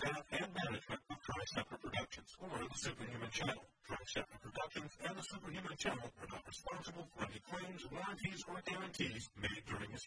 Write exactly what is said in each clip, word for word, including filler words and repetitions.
staff and management of Triceptor Productions, or the Superhuman Channel. Triceptor Productions and the Superhuman Channel are not responsible for any claims, warranties, or guarantees made during this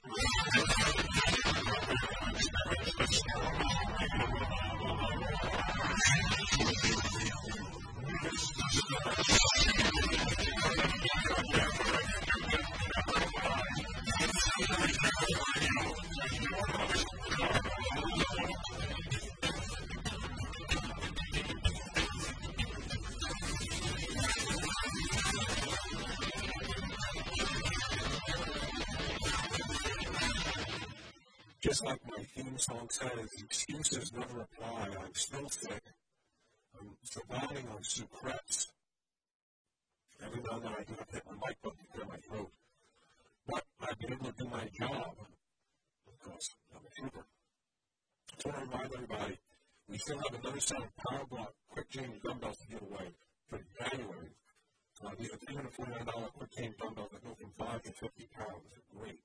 Just like my theme song says, excuses never apply. I'm still sick. I'm surviving on Sucrets. Every now and then I do hit my mic button to clear my throat. But I've been able to do my job because I'm a trooper. So I want to remind everybody, we still have another set of Power Block Quick Change dumbbells to give away for January. Uh, these are three hundred forty-nine dollars Quick Change dumbbells that go from five to fifty pounds. They're great.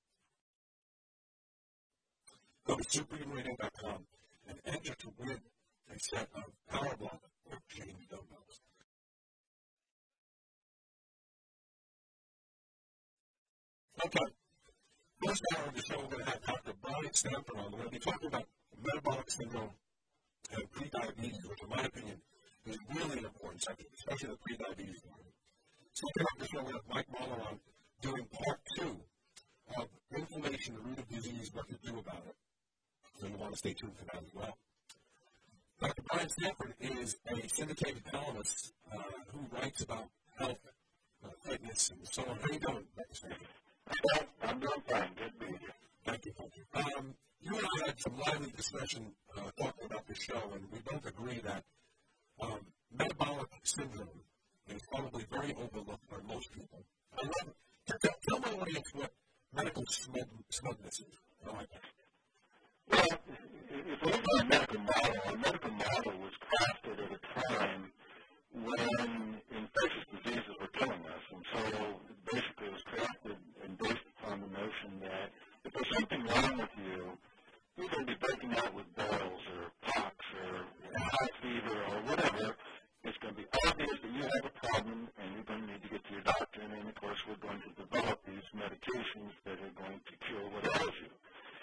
Go to superhuman radio dot com and enter to win a set of Power Block Quick Change dumbbells. Okay. First hour of the show, we're going to have Doctor Brian Stanford on. We're going to be talking about metabolic syndrome and prediabetes, which in my opinion is really an important subject, especially the prediabetes one. Second up the show, we have Mike Mahler on doing part two of inflammation, the root of disease, what to do about it. So you want to stay tuned for that as well. Doctor Brian Stanford is a syndicated columnist uh, who writes about health, uh, fitness, and so on. How are you doing, Doctor Stanford? I'm doing fine. Good being here. Thank you, thank you. Um, you and I had some lively discussion uh, talking about this show, and we both agree that um, metabolic syndrome is probably very overlooked by most people. I love it. Tell, tell my audience what medical smug, smugness is. I like that. Well, if we look at a medical model, a medical model was crafted at a time when infectious diseases were killing us. And so basically it was crafted and based upon the notion that if there's something wrong with you, you're going to be breaking out with boils or pox or high fever or whatever. It's going to be obvious that you have a problem and you're going to need to get to your doctor. And then, of course, we're going to develop these medications that are going to cure what ails you.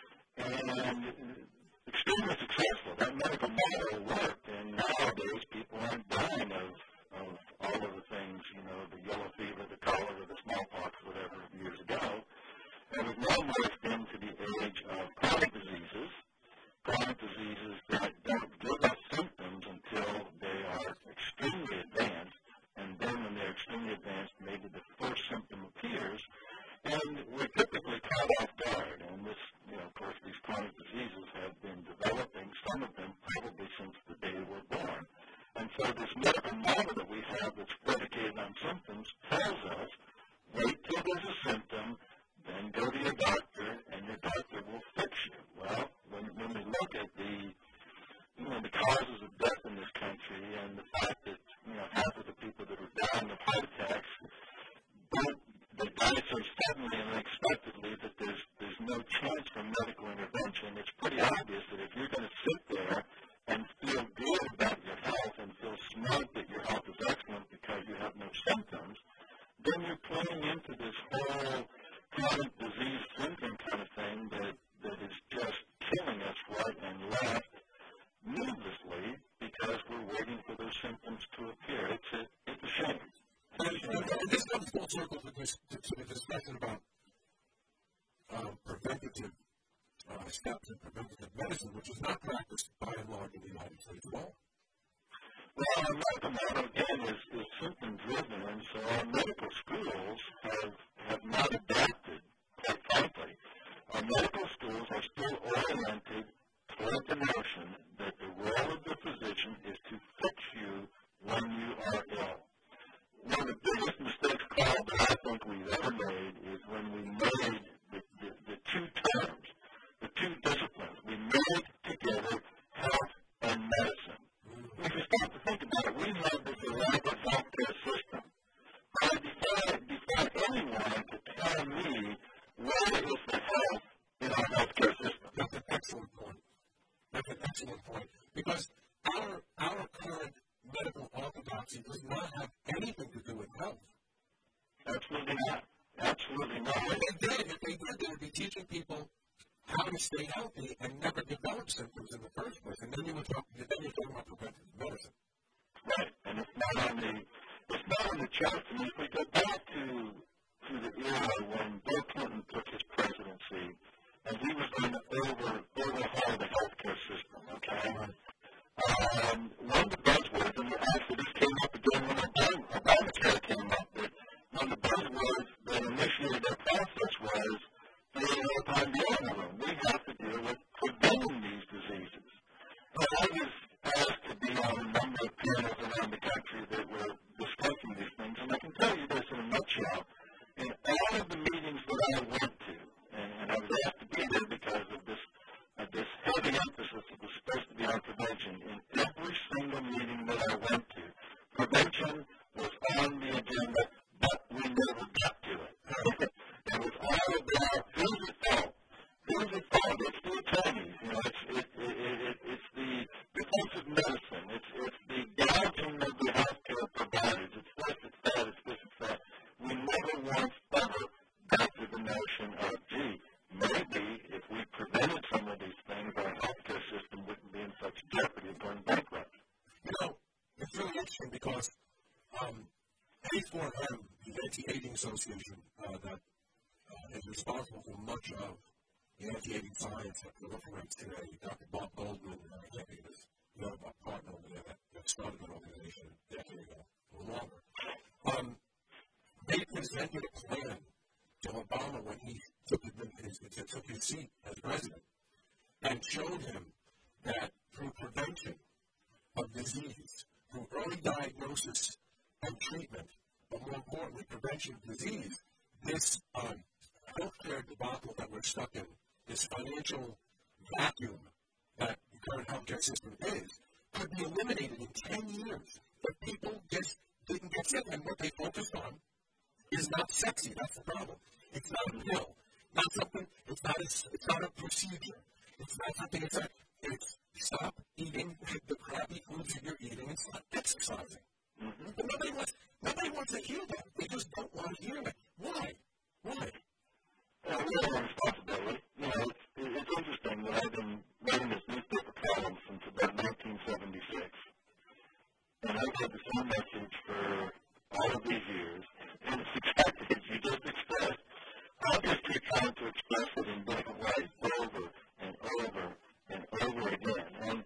And extremely successful. That medical model worked, and nowadays people aren't dying of, of all of the things, you know, the yellow fever, the cholera, the smallpox, whatever, years ago. And we've now moved into the age of chronic diseases, chronic diseases that don't give us symptoms until they are extremely advanced, and then when they're extremely advanced, maybe the first symptom appears, and we're typically caught off guard. And this, you know, of course, these chronic diseases have been developing, some of them probably since the day we're born. And so this medical model that we have that's predicated on symptoms tells us, wait till there's a symptom, then go to your doctor, and your doctor will fix you. Well, when, when we look at the, you know, the causes of death in this country and the fact that, you know, half of the people that are dying of heart attacks don't they die so suddenly and unexpectedly that there's there's no chance for medical intervention. It's pretty obvious that if you're going to sit there and feel good about your health and feel smug that your health is excellent because you have no symptoms, then you're playing into this whole chronic disease syndrome kind of thing that, that is just killing us right and left needlessly because we're waiting for those symptoms to appear. It's a, it's a shame. And, and this comes full circle to, this, to, to the discussion about um, preventative uh, steps in preventative medicine, which is not practiced by and large in the United States at all. Well, our medical model, again, is, is symptom-driven, and so our medical schools have, have not adapted, quite frankly. Our medical schools are still oriented toward the notion that the role of the physician is to fix you when you are ill. One of the biggest mistakes, Carl, that I think we've ever made is when we made the, the, the two terms, the two disciplines. We made together health and medicine. If you start to think about it, we have this elaborate healthcare system. I defy, defy anyone to tell me where is the health in our healthcare system. That's an excellent point. That's an excellent point. Because our our current medical orthodoxy does not have anything to do with health. Absolutely not. Absolutely not. If they did, if they did, they would be teaching people how to stay healthy and never develop symptoms in the first place. And then you would talk, then you're talking about preventive medicine. Right. And it's not on the it's not on the charts. I mean, if we go back to to the era when Bill Clinton took his presidency and he was going to over overhaul the healthcare system, okay? Um, one of the buzzwords, and actually this came up again when Obama, Obamacare came up, that one of the buzzwords that initiated that process was the time beyond the room. We have to deal with preventing these diseases. And I was asked to be on a number of panels around the country that were discussing these things, and I can tell you this in a nutshell. In all of the meetings that I went to, and, and I was asked to be there because of this uh, this heavy emphasis that was supposed to be on prevention, in every single meeting that I went to, prevention was on the agenda, but we never got to it. It was all about who's at fault. Who's at fault? It's the attorneys. You know, it's it, it, it, it's the defensive medicine. It's it's the gouging of the healthcare providers. It's this, it's that, it's this, it's that. We never once ever got to the notion of, gee, maybe if we prevented some of these things, our healthcare system wouldn't be in such jeopardy of going bankrupt. You know, it's really interesting because um, A four M, the Anti-Aging Association uh, that uh, is responsible for much of the anti-aging science that proliferates today, Doctor Bob Goldman, uh, he was you know, a partner over there that, that started an organization a decade ago or longer. Um, they presented a plan to Obama when he took his, his, took his seat as president and showed him that through prevention of disease, through early diagnosis and treatment, but more importantly, prevention of disease, this um, healthcare debacle that we're stuck in, this financial vacuum that the current healthcare system is, could be eliminated in ten years. But people just didn't get sick, and what they focused on is not sexy. That's the problem. It's not a pill. Not something. It's not a. It's not a procedure. It's not something. It's a. It's stop eating the crappy foods that you're eating and start exercising. Mm-hmm. But nobody wants. Nobody wants to hear that. They just don't want to hear it. Why? Why? Uh, we have a responsibility. You know, it's, it's interesting that I've been writing this newspaper column since about nineteen seventy-six, and I've had the same message for all of these years, and it's exactly as you just expressed. I'll just keep trying to express it in different ways over and over and over again. And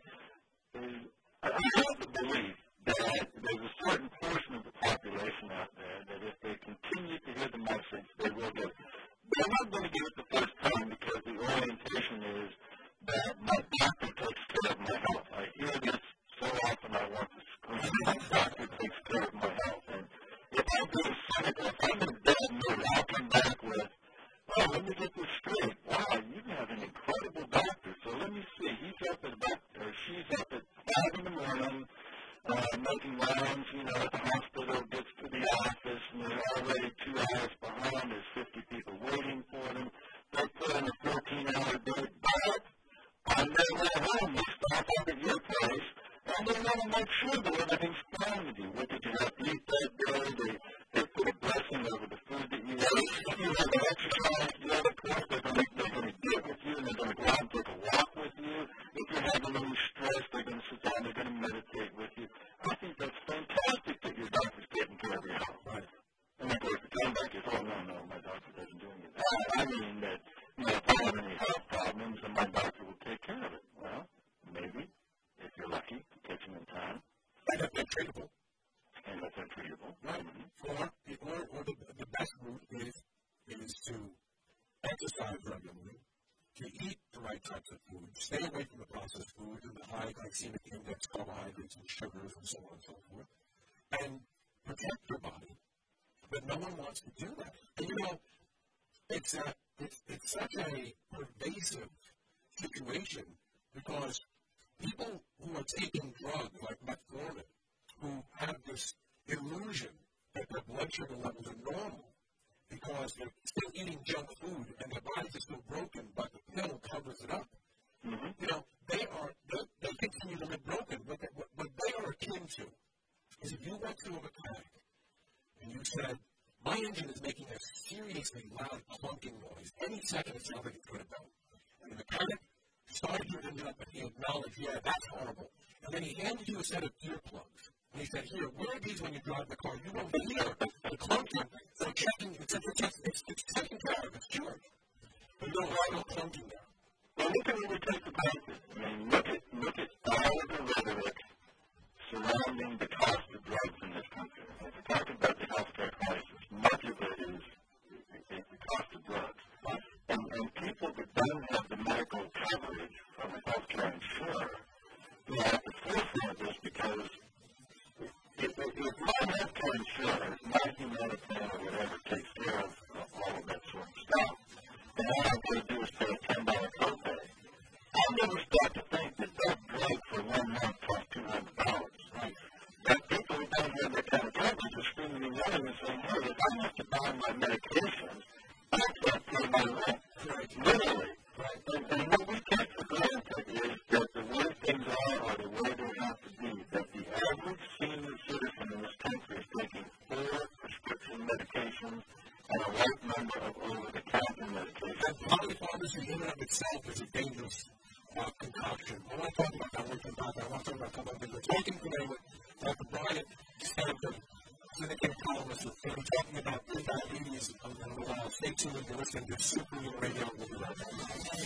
uh, I have the belief that there's a certain portion of the population out there that if they continue to hear the message, they will get it. They're not going to get it the first time because the orientation is that my doctor takes care of my health. I hear this so often I want to scream. My doctor takes care of my health. And if I'm being cynical, if I'm in a bad mood, I'll come back with, oh, let me get this straight. Wow, you have an incredible doctor. So let me see. He's up at about, or she's up at five in the morning, uh, making rounds, you know, at the hospital, gets to the office, and they're already two hours behind. There's fifty people waiting for them. They put in a fourteen-hour day, but on their way home, they stop up at your place, and they want to make sure that everything's fine with you. What did you have to eat that day? They, they put a blessing over the food that you ate. If you have an exercise, the other course, they're going to, they're going to get with you, and they're going to go out and take a walk with you. If you're having any stress, they're going to sit down, they're going to meditate with you. I think that's fantastic that your doctor's taking care of your health. Right. And of course, the comeback is, oh, no, no, my doctor doesn't do any of that. I mean that, you know, if I have any health problems, then my doctor will take care of it. Well, maybe, if you're lucky, to catch them in time. And if they're treatable. And if they're treatable. Right. Mm-hmm. Or, or, or the, the best route is, is to exercise regularly, to eat the right types of food, stay away from the processed foods and the high glycemic index carbohydrates and sugars and so on and so forth, and protect your body. But no one wants to do that. And you know, it's a, it's, it's such a pervasive situation because people who are taking drugs like metformin, who have this illusion that their blood sugar levels are normal because they're still eating junk food and their bodies are still broken, but the pill covers it up. Mm-hmm. You know, they are they, they continue to live second, it sounds like it could have done. And the parent started to end up, and he acknowledged, yeah, that's horrible. And then he handed you a set of earplugs. And he said, here, wear these when you drive the car. You won't hear the clunking. So checking, it's, it's, it's, it's, it's taken care of. It's cured. But you don't have no clunking there. Well, look at what we talked about. I mean, look at, look at all of the rhetoric surrounding the cost of drugs in this country. If we talk about the healthcare crisis, much of it is the cost of drugs. And, and people that don't have the medical coverage from a healthcare insurer who are at the forefront of this because if, if, if my healthcare insurer, my Humana plan or whatever, takes care of uh, all of that sort of stuff, then all I've got to do is pay a ten dollars copay. I'll never start to think that that drug for one month costs two hundred dollars. Right? That people who don't have that kind of coverage are screaming and yelling and saying, hey, if I have to buy my medications, I can't pay my rent. Right. Literally. Right. And, and what we take for granted is that the way things are or the way they have to be, that the average senior citizen in this country is taking four prescription medications and a right number of over-the-counter medications. And polypharmacy in and of itself is a dangerous uh, concoction. I want to talk about that. We'll come back. I want to talk about a couple of things. We're talking today with Doctor Brian Stanford, clinical columnist. We're going to be talking about diabetes, and we'll uh, stay tuned to listen to Superhuman Radio. We'll be right back.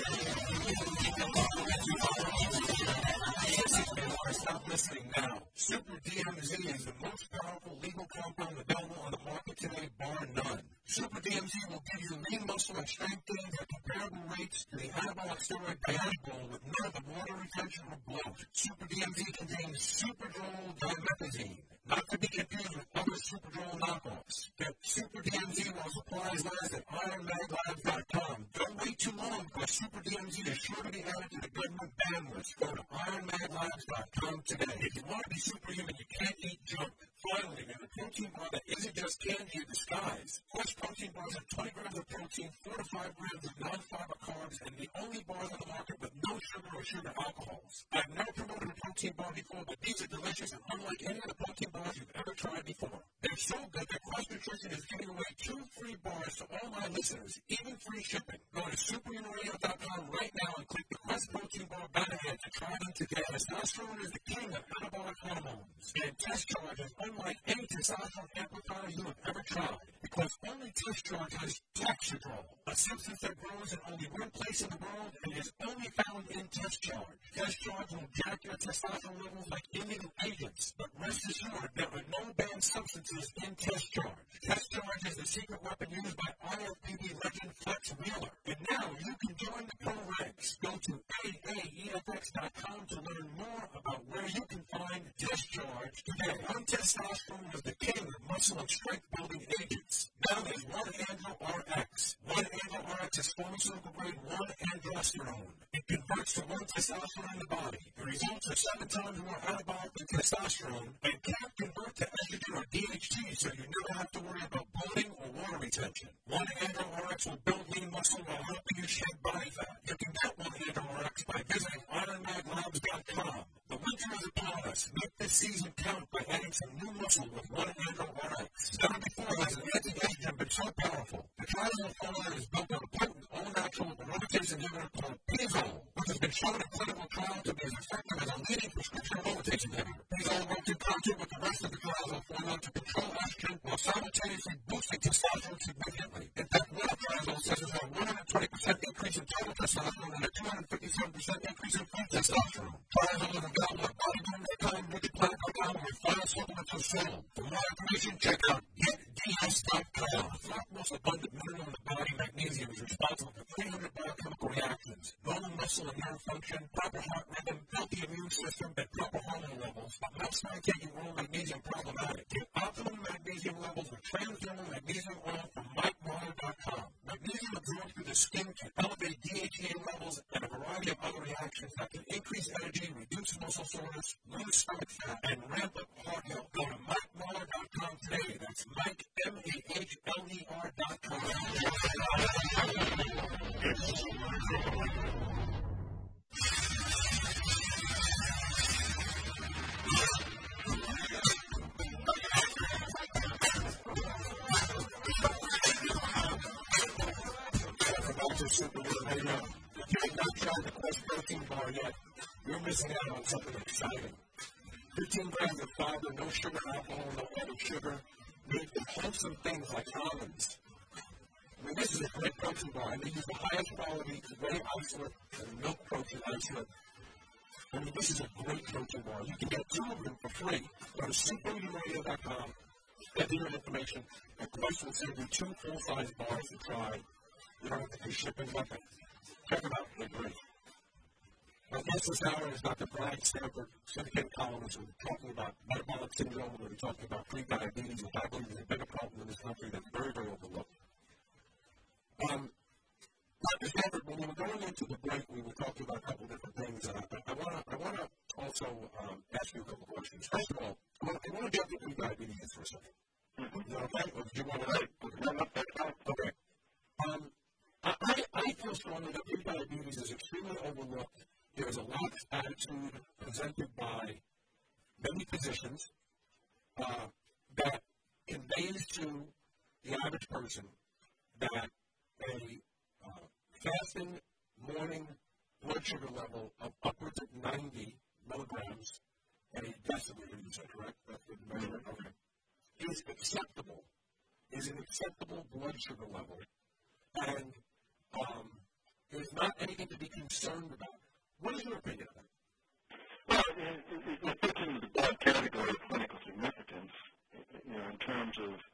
Stop listening now. Super D M Z is the most powerful legal compound available on the market today, bar none. Super D M Z will give you lean muscle and strength gains at comparable rates to the anabolic steroid diazepam with none of the water retention or bloat. Super D M Z contains Superdrol dimethazine, not to be confused with other Superdrol knockoffs. Get Super D M Z while supplies last at iron mag labs dot com. Don't wait too long because Super D M Z is sure to be added to the government ban list. Go to iron mag labs dot com today. If you want to be superhuman, you can't eat junk. Finally, there's a protein bar that isn't just candy in disguise. Quest protein bars have twenty grams of protein, four to five grams of non-fiber carbs, and the only bars on the market with no sugar or sugar alcohols. I've never promoted a protein bar before, but these are delicious and unlike any of the protein bars you've ever tried before. They're so good that Quest Nutrition is giving away two free bars to all my listeners, even free shipping. Go to superhuman radio dot com right now and click the Quest Protein Bar banner ad to try them today. Testosterone is the king of anabolic hormones, and test charge is unlike any testosterone amplifier you have ever tried, because only test charge has Taxidrol, a substance that grows in only one place in the world and is only found in test charge. Test charge will jack your testosterone levels like illegal agents, but rest assured there are no banned substances in test charge. Test charge is the secret weapon used by I F B B legend Flex Wheeler, and now you can join the pro ranks. Go to A A E F X dot com to learn more about where you can find test charge today. One testosterone is the king of muscle and strength building agents. Now there's one Andro R X. one Andro R X is pharmaceutical grade one androsterone. It converts to one testosterone in the body. The results are seven times more anabolic than testosterone and can't convert to estrogen or D H T, so you never have to worry about bloating or water retention. one Andro R X will build lean muscle while helping you shed body fat. You can get one Andro R X by visiting iron mag labs dot com. The winter is upon us. Make this season count by adding some new muscle with one Andro R X. Never before has an anti-estrogen been so powerful. The triazole formula is built on a potent, all-natural aromatase inhibitor called Pizole, which has been shown in clinical trials to be as effective as a leading prescription aromatase inhibitor. Pizole works in concert with the rest of the triazole formula to control estrogen while simultaneously boosting testosterone significantly. In fact, one of triazole says it has a one hundred twenty percent increase in total testosterone and a two hundred fifty-seven percent increase in free testosterone. Triazole is available at bodybuilding dot com, beauty planet dot com, and refined supplements are sold. For more information, check out get d s dot com. The most abundant mineral in the body, magnesium, is responsible for three hundred biochemical reactions, normal muscle and nerve function, proper heart rhythm, healthy immune system, and proper hormone levels. But most making oral magnesium problematic. Get optimum magnesium levels with transdermal magnesium oil from mike marler dot com. Magnesium absorbs through the skin can elevate D H E A levels and a variety of other reactions that can increase energy, reduce muscle soreness, lose stomach fat, and ramp up heart health. Go to mike marler dot com today. That's Mike, M A H L E R dot com. If you have not tried the Quest Protein Bar yet, you're missing out on something exciting. fifteen grams of fiber, no sugar, alcohol, no added sugar, made with wholesome things like almonds. I mean, this is a great protein bar, and they use the highest quality whey isolate and milk protein isolate. I mean, this is a great protein bar. You can get two of them for free. Go to super eating radio dot com, get your information, and Quest will send you two full-size bars to try. You don't have to pay shipping, nothing. Check them out. They're great. My guest this hour is Doctor Brian Stanford, syndicated columnist. We're talking about metabolic syndrome. We're going to be talking about prediabetes, which I believe is a bigger problem in this country that's very, very overlooked. Um, Doctor Stanford, when we were going into the break, we were talking about a couple of different things. And I, I want to I want to also um, ask you a couple of questions. First of all, I want, I want to get to prediabetes for a second. Mm-hmm. Is that okay? Or do you want to? Okay. Um, I, I feel strongly that prediabetes is extremely overlooked. There is a lax attitude presented by many physicians uh, that conveys to the average person that a uh, fasting morning blood sugar level of upwards of ninety milligrams a deciliter, you said, correct? That's the measurement, okay. Is acceptable, is an acceptable blood sugar level, and um, there's not anything to be concerned about. What is your opinion of that? Well, it, it, it fits into the broad category of clinical significance, you know, in terms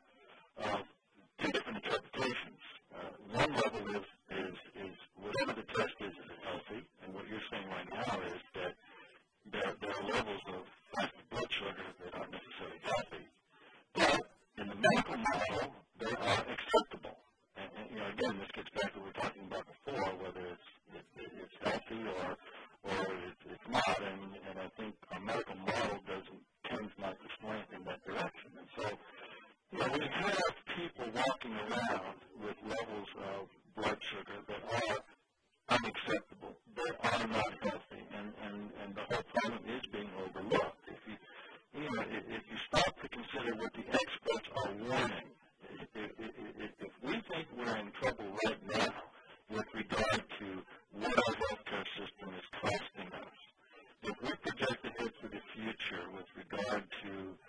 of uh, two different interpretations. Uh, one level is, is, is whatever the test is, is it healthy? And what you're saying right now is that there, there are levels of fasted blood sugar that aren't necessarily healthy. But in the medical model, they are acceptable. And, and you know, again, this gets back to what we were talking about before, whether it's it, it, it's healthy or or it, it's not. And, and I think our medical model doesn't tends not to slant in that direction. And so, you know, we have people walking around with levels of blood sugar that are unacceptable, that are not healthy, and, and, and the whole problem is being overlooked. If you, you know, if, if you start to consider what the experts are warning, if, if, if, if we think we're in trouble right now with regard to what our healthcare system is costing us, if we project ahead for the future with regard to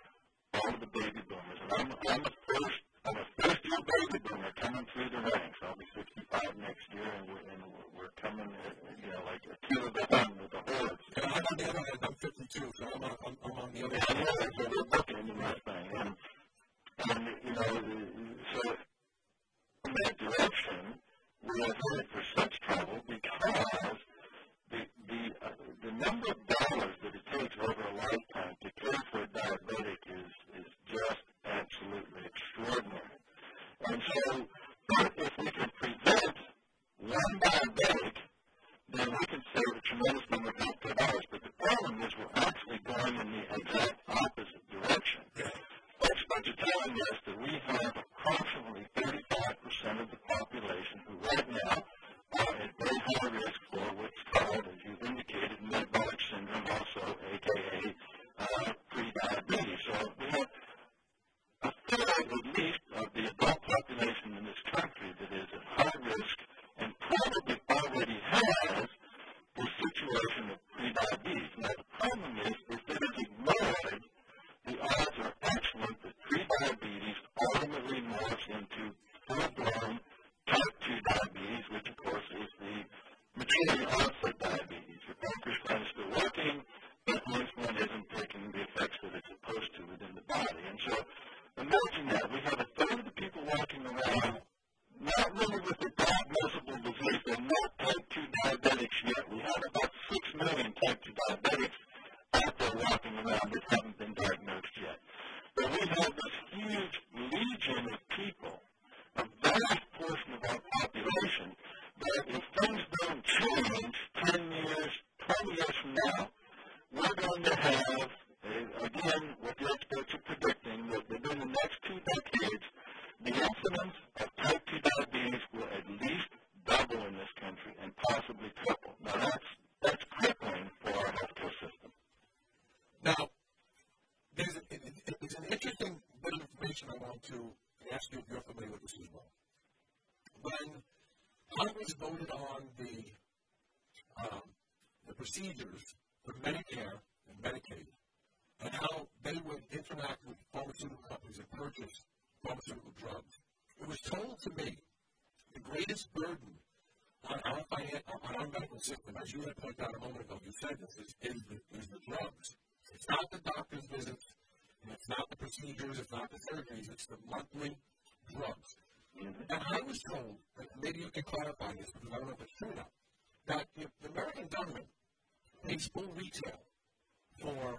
all of the baby boomers, and I'm, I'm a first, I'm a first-year baby boomer coming through the ranks. I'll be sixty-five next year, and we're, and we're coming, you know, like a two of the one with the hordes. And I'm on the other hand. I'm fifty-two, so I'm on, I'm, I'm on the other hand. Yeah, so we're looking in that thing, and and you know, so in that direction, we are headed for such trouble because the the uh, the number of dollars that it takes over a lifetime to care for a diabetic is is just absolutely extraordinary. And so, if we can prevent one diabetic, then we can save a tremendous number of healthcare dollars. But the problem is we're actually going in the exact opposite direction. Experts are telling us that we have approximately thirty-five percent of the population who right now are at very high risk for what's called, as you've indicated, metabolic syndrome, also a k a. Uh, prediabetes. So we have a third, at least, of the adult population in this country that is at high risk and probably already has the situation of prediabetes. Now, the problem is, if it is ignored, the odds are excellent that prediabetes ultimately morphs into full-blown type two diabetes, which, of course, is the maturity onset diabetes. Your pancreas is still working, but insulin isn't taking the effects that it's supposed to within the body. And so, imagine that. We have a third of the people walking around not really with a diagnosable disease. They're not type two diabetics yet. We have about six million type two diabetics out there walking around that haven't been diagnosed yet. But we have this huge legion of people, a vast portion of our population, that if things don't change ten years, twenty years from now, we're going to have, uh, again, what the experts are predicting, that within the next two decades, the incidence of type two diabetes will at least double in this country and possibly triple. Now, procedures for Medicare and Medicaid and how they would interact with pharmaceutical companies and purchase pharmaceutical drugs. It was told to me the greatest burden on our, finan- on our medical system, as you had pointed out a moment ago, you said this, is, is, the, is the drugs. It's not the doctor's visits, and it's not the procedures, it's not the surgeries, it's the monthly drugs. And I was told, and maybe you can clarify this because I don't know if it's true or not, that if the American government pays full retail for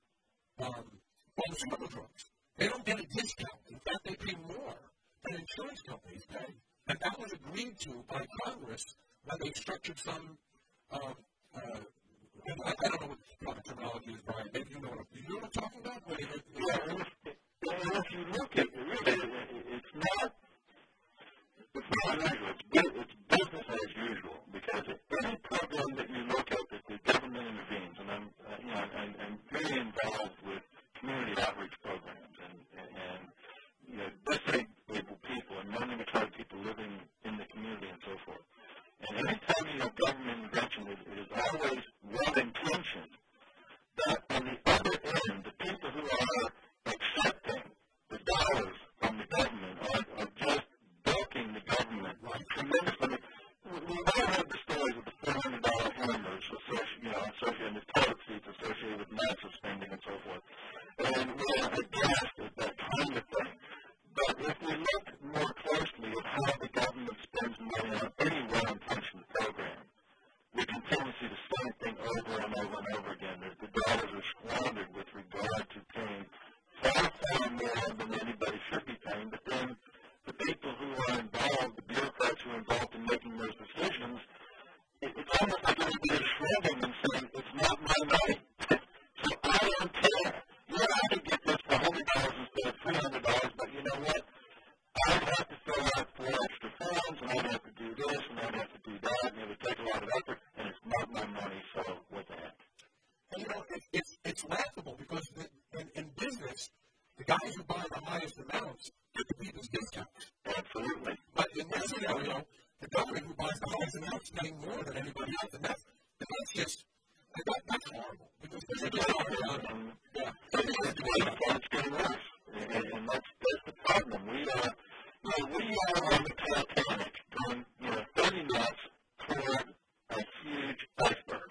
um, pharmaceutical drugs, they don't get a discount. In fact, they pay more than insurance companies pay. And that was agreed to by Congress when they structured some, um, uh, I, I don't know what the proper terminology is, Brian. Maybe you know what I'm, you know what I'm talking about? When it, yeah, and if, and if you look at it, really, it's not, it's not unusual. It's, it's business as usual because any program that you look at that the government intervenes, and I'm, uh, you know, and, and very involved with community outreach programs and, and, and you know, disabled people and non-retired people living in the community and so forth. And anytime you have government intervention, it, it is always well intentioned that on the other end, the people who are accepting the dollars from the government are, are just bilking the government tremendously. We, we all have the stories of the four hundred dollars hammers associated, you know, associated with toilet seats associated with massive spending and so forth. And we are aghast at that kind of thing. But if we look more closely at how the government spends money on any well-intentioned program, we continue to see the same thing over and over and over again. That the dollars are squandered with regard to paying far, far more than anybody should be paying. But then the people who are involved, the bureaucrats who are involved in making those decisions, it, it's almost like everybody is shrugging and saying, it's not my money. So I don't care. Yeah, I could get this for one hundred dollars instead of three hundred dollars, but you know what? I'd have to fill out four extra forms, and I'd have to do this, and I'd have to do that, and it would take a lot of effort, and it's not my money, so what the heck? And you know, it, it's, it's laughable because the, in, in business, the guys who buy the highest amounts get the deepest discounts. Absolutely. But in this scenario, the government who buys the highest amounts is paying more than anybody else, and that's, and that's just, that, that's horrible. Because this is just horrible. Yeah. It's getting worse, and, and that's, that's the problem. We are, you know, we are on the Titanic going, you know, thirty knots toward a huge iceberg.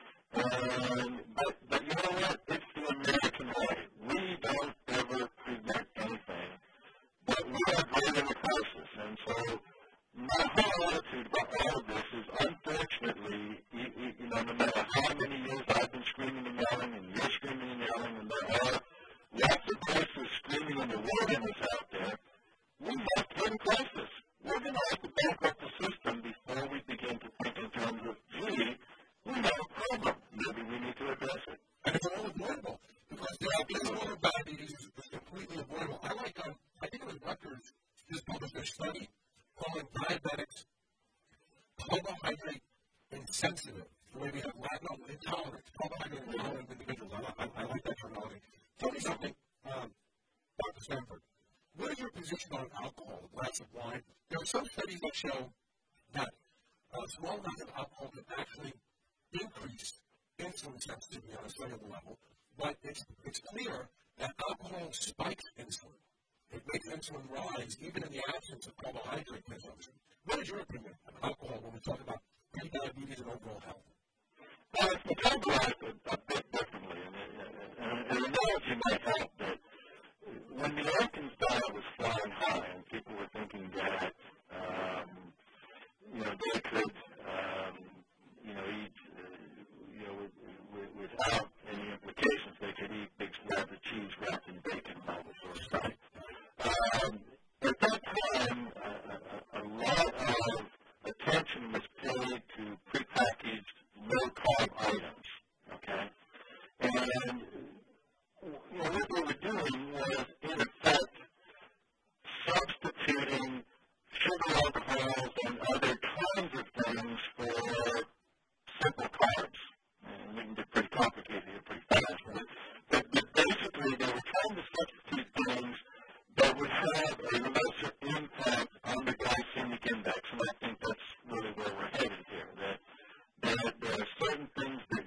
And, but, but you know what? It's the American way. We don't ever prevent anything, but we are great in a crisis. And so my whole attitude about all of this is, unfortunately, you, you, you know, no matter how many years I've been screaming and yelling, and you're screaming and yelling, and there are lots of voices screaming in the wilderness out there, we have to in crisis. We're going to have to bankrupt the system before we begin to think in terms of, gee, we have a problem. Maybe we need to address it. And it's all avoidable because the idea of diabetes is completely avoidable. I like, um, I think it was Rutgers just published a study calling diabetics carbohydrate insensitive. The way we have no, intolerant, carbohydrate intolerant individuals. I, I, I like that terminology. Tell me something, um, Doctor Stanford. What is your position on alcohol, a glass of wine? There are some studies that show that a small amount of alcohol can actually increase insulin sensitivity on a cellular level, but it's, it's clear that alcohol spikes insulin. It makes insulin rise even in the absence of carbohydrate consumption. What is your opinion on alcohol when we talk about pre-diabetes and overall health? Well, it's metabolized a, a bit differently, and, and, and an analogy might help that when the Atkins diet was flying high and people were thinking that, um, you know, they could, um, you know, eat, uh, you know, with, with, without any implications, they could eat big slabs of cheese wrapped in bacon and all this sort of stuff. Um, at that time, uh, a, a lot of attention was paid to prepackaged low-carb items, okay? And you know, what they were doing was, in effect, substituting sugar alcohols and other kinds of things for simple carbs. And we can get pretty complicated here pretty fast. But, but, but basically, they were trying to substitute things that would have a lesser impact on the glycemic index. And I think that's really where we're headed here. That, that there are certain things that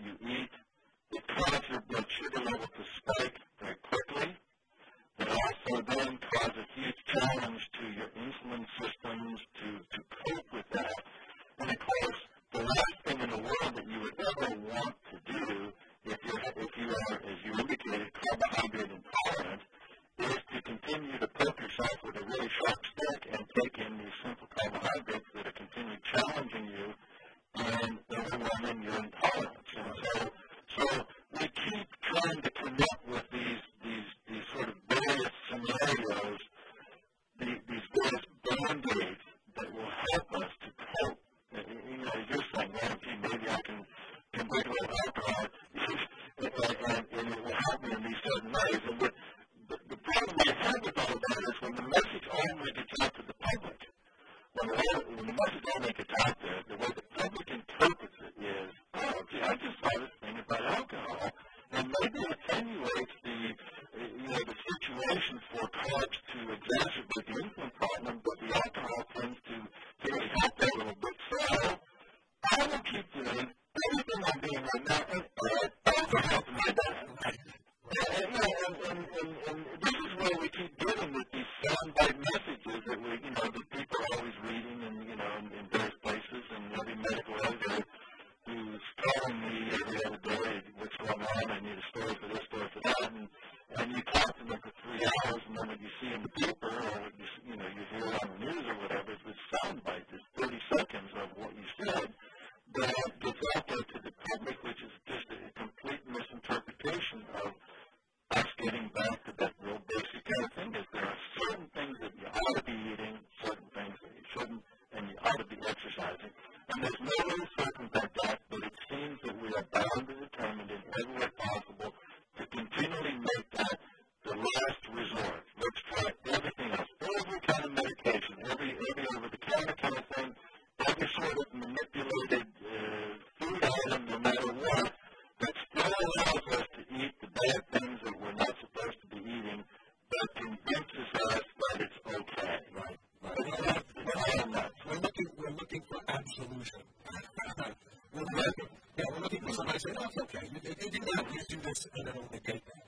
regular alcohol, and, and, and it will happen in these certain ways. And the, the, the problem I have with all of that is when the message only gets out to the public, when, all, when the message only gets out there, the way the public interprets it is, oh, gee, I just saw this thing about alcohol, and maybe it attenuates the, you know, the situation for carbs to exacerbate the insulin problem, but the alcohol tends to, to really help that a little bit. So I will keep doing everything I'm doing right now, and also helping my dad. And, and, and, and, and, and this is where we keep getting with these soundbite messages that we, you know, that people are always reading and, you know, in, in various places, and every medical editor who's calling me every other day, what's going on, I need a story for this, story for that, and, and you talk to them for three hours, and then what you see in the paper, or what you, you know, you hear on the news or whatever, it's this soundbite, it's thirty seconds of what you said, that gets out there to the public, which is just a complete misinterpretation of us getting back to that real basic kind of thing, is there are certain things that you ought to be eating, certain things that you shouldn't, and you ought to be exercising. And there's no way to circumvent that, but it seems that we are bound and determined in every way possible to continually make that the last resort. Let's try everything else, every kind of medication, every, every over-the-counter kind of thing, every sort of manipulated uh, food item, no matter what, that still allows us to eat the bad things that we're not supposed to be eating, that convinces us that it's okay. Right, right. We're, not, we're, not, we're, looking, we're looking for absolution. we're, looking, yeah, we're looking for somebody to say, oh, it's okay. You, you, you do that, you do this, and it'll negate that.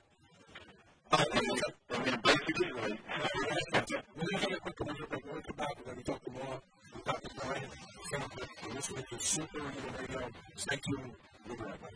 Uh, I mean, basically, like, we're going to take a quick commercial break. We're going to come back and then we talk more with Doctor Brian. You're listening to Super Human Radio. Stay tuned. We'll be right back.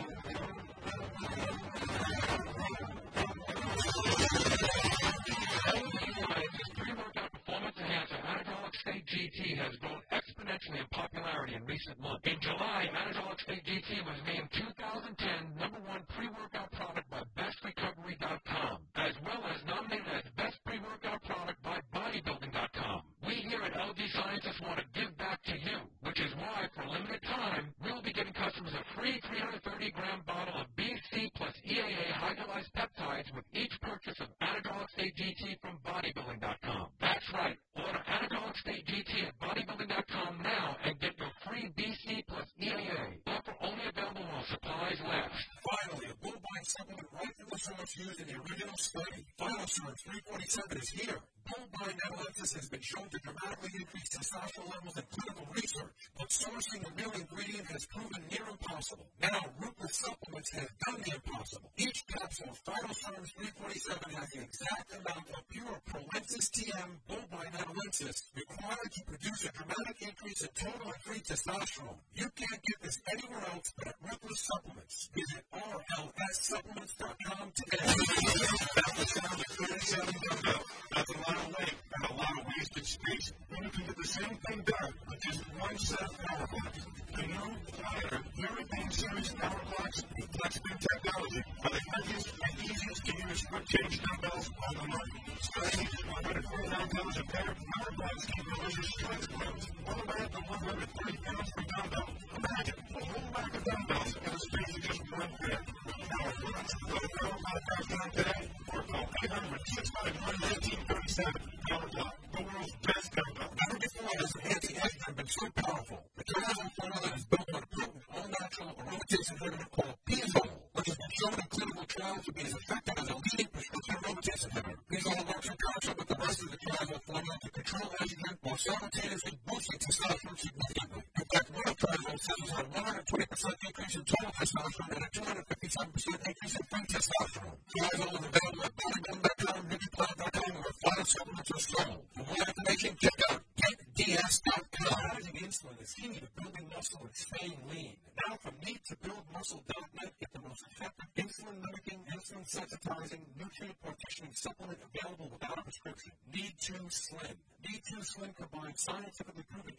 Pre-workout performance enhancer Anabolic State G T has grown exponentially in popularity in recent months. In July, Anabolic State G T was named two thousand ten number one pre-workout product by best recovery dot com, as well as nominated as best pre-workout product by bodybuilding dot com. We here at L G Scientists want to give back to you, which is why, for a limited time, we will be giving customers a free three hundred thirty gram bottle of B C plus E A A hydrolyzed peptides with each purchase of Anabolic State G T from bodybuilding dot com. That's right. Order Anabolic State G T at bodybuilding dot com now and get your free B C plus E A A. Offer only available while supplies last. Finally, a bovine supplement right from the source used in the original study. Phytosurf three forty-seven is here. Bovine analysis has been shown to dramatically increase testosterone levels in clinical research, but sourcing a real ingredient has proven near impossible. Now, Ruthless Supplements has done the impossible. Each capsule of Phytosurf three forty-seven has the exact amount of pure Proensis T M bovine analysis required to produce a dramatic increase in total and free testosterone. You can't get this anywhere else but at Ruthless Supplements. Visit R L S supplements dot com today. That's the sound of thirty-seven dumbbell. That's a lot of weight and a lot of wasted space. When you can get the same thing done with just one set of power blocks. The new, lighter, European Series power blocks with FlexBeam technology are the heaviest and easiest to use quick change dumbbells on the market. Starting at one hundred forty-nine pounds a pair, power blocks can deliver strength loads all the way up to one hundred thirty pounds per dumbbell. Imagine a whole rack of dumbbells in the space of just one pair. Power blocks. Go to power block dot com today or call eight hundred, six five one, one nine three seven. Power block, the world's best dumbbell. Never before has an anti-estrogen been so powerful. The triazole formula is built on a potent, all-natural aromatase inhibitor called Pizole, which has been shown in clinical trials to be as effective as a leading prescription aromatase inhibitor. Pizole works in concert with the rest of the triazole formula to control estrogen while simultaneously boosting testosterone significantly. In fact, real triazole cells have a one hundred twenty percent increase in total testosterone and a two hundred fifty-seven percent increase in free testosterone. Triazole is available at bodybuilding dot com, nutri-plant dot com, or Phyto Supplements are sold. For more information, check out get D S dot com. Managing insulin is key to building muscle and staying lean. Now, from meat to build muscle dot net, get the most effective insulin-mimicking, insulin-sensitizing, nutrient partitioning supplement available without a prescription. Need two Slim. Need two Slim combines scientifically proven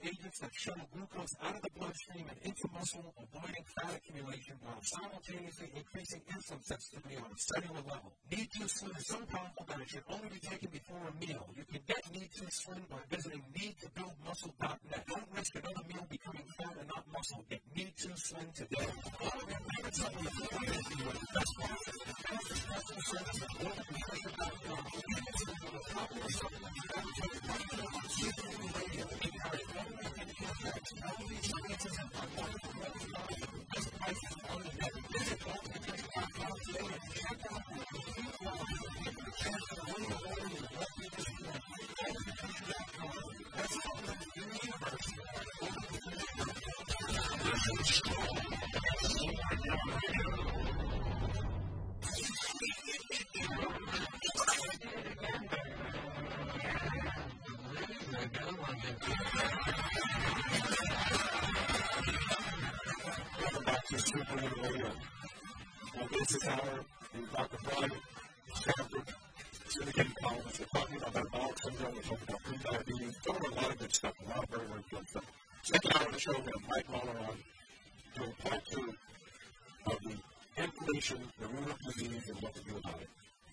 agents that shuttle glucose out of the bloodstream and into muscle, avoiding fat accumulation while simultaneously increasing insulin sensitivity on a cellular level. Need two Slim is so powerful that it should only be taken before a meal. You can get Need two Slim by visiting need to build muscle dot net. Don't risk another meal becoming fat and not muscle. Get Need two Slim today. All of your favorite supplements are available to you at the best price. The fastest customer service at global nutrition dot com. Need two Slim is a popular supplement advertised right here on C N N Radio. It carries government contracts, healthy sciences, and unlike the best prices on the net. Visit global nutrition dot com today and check out the complete quality. Give it a chance to win the order and help you this morning. global nutrition dot com. Best supplements in the universe. global nutrition dot com. This is strong. C N N Radio. Welcome back to Super Radio. Well, this is our Doctor Brian Stanford, syndicated columnist. We're talking about metabolic syndrome. We're talking about prediabetes. We're talking about a lot of good stuff, a lot of very, very good stuff. Second hour of the show, we have Mike Mahler on doing part two of the inflammation, the root of disease, and what to do about it.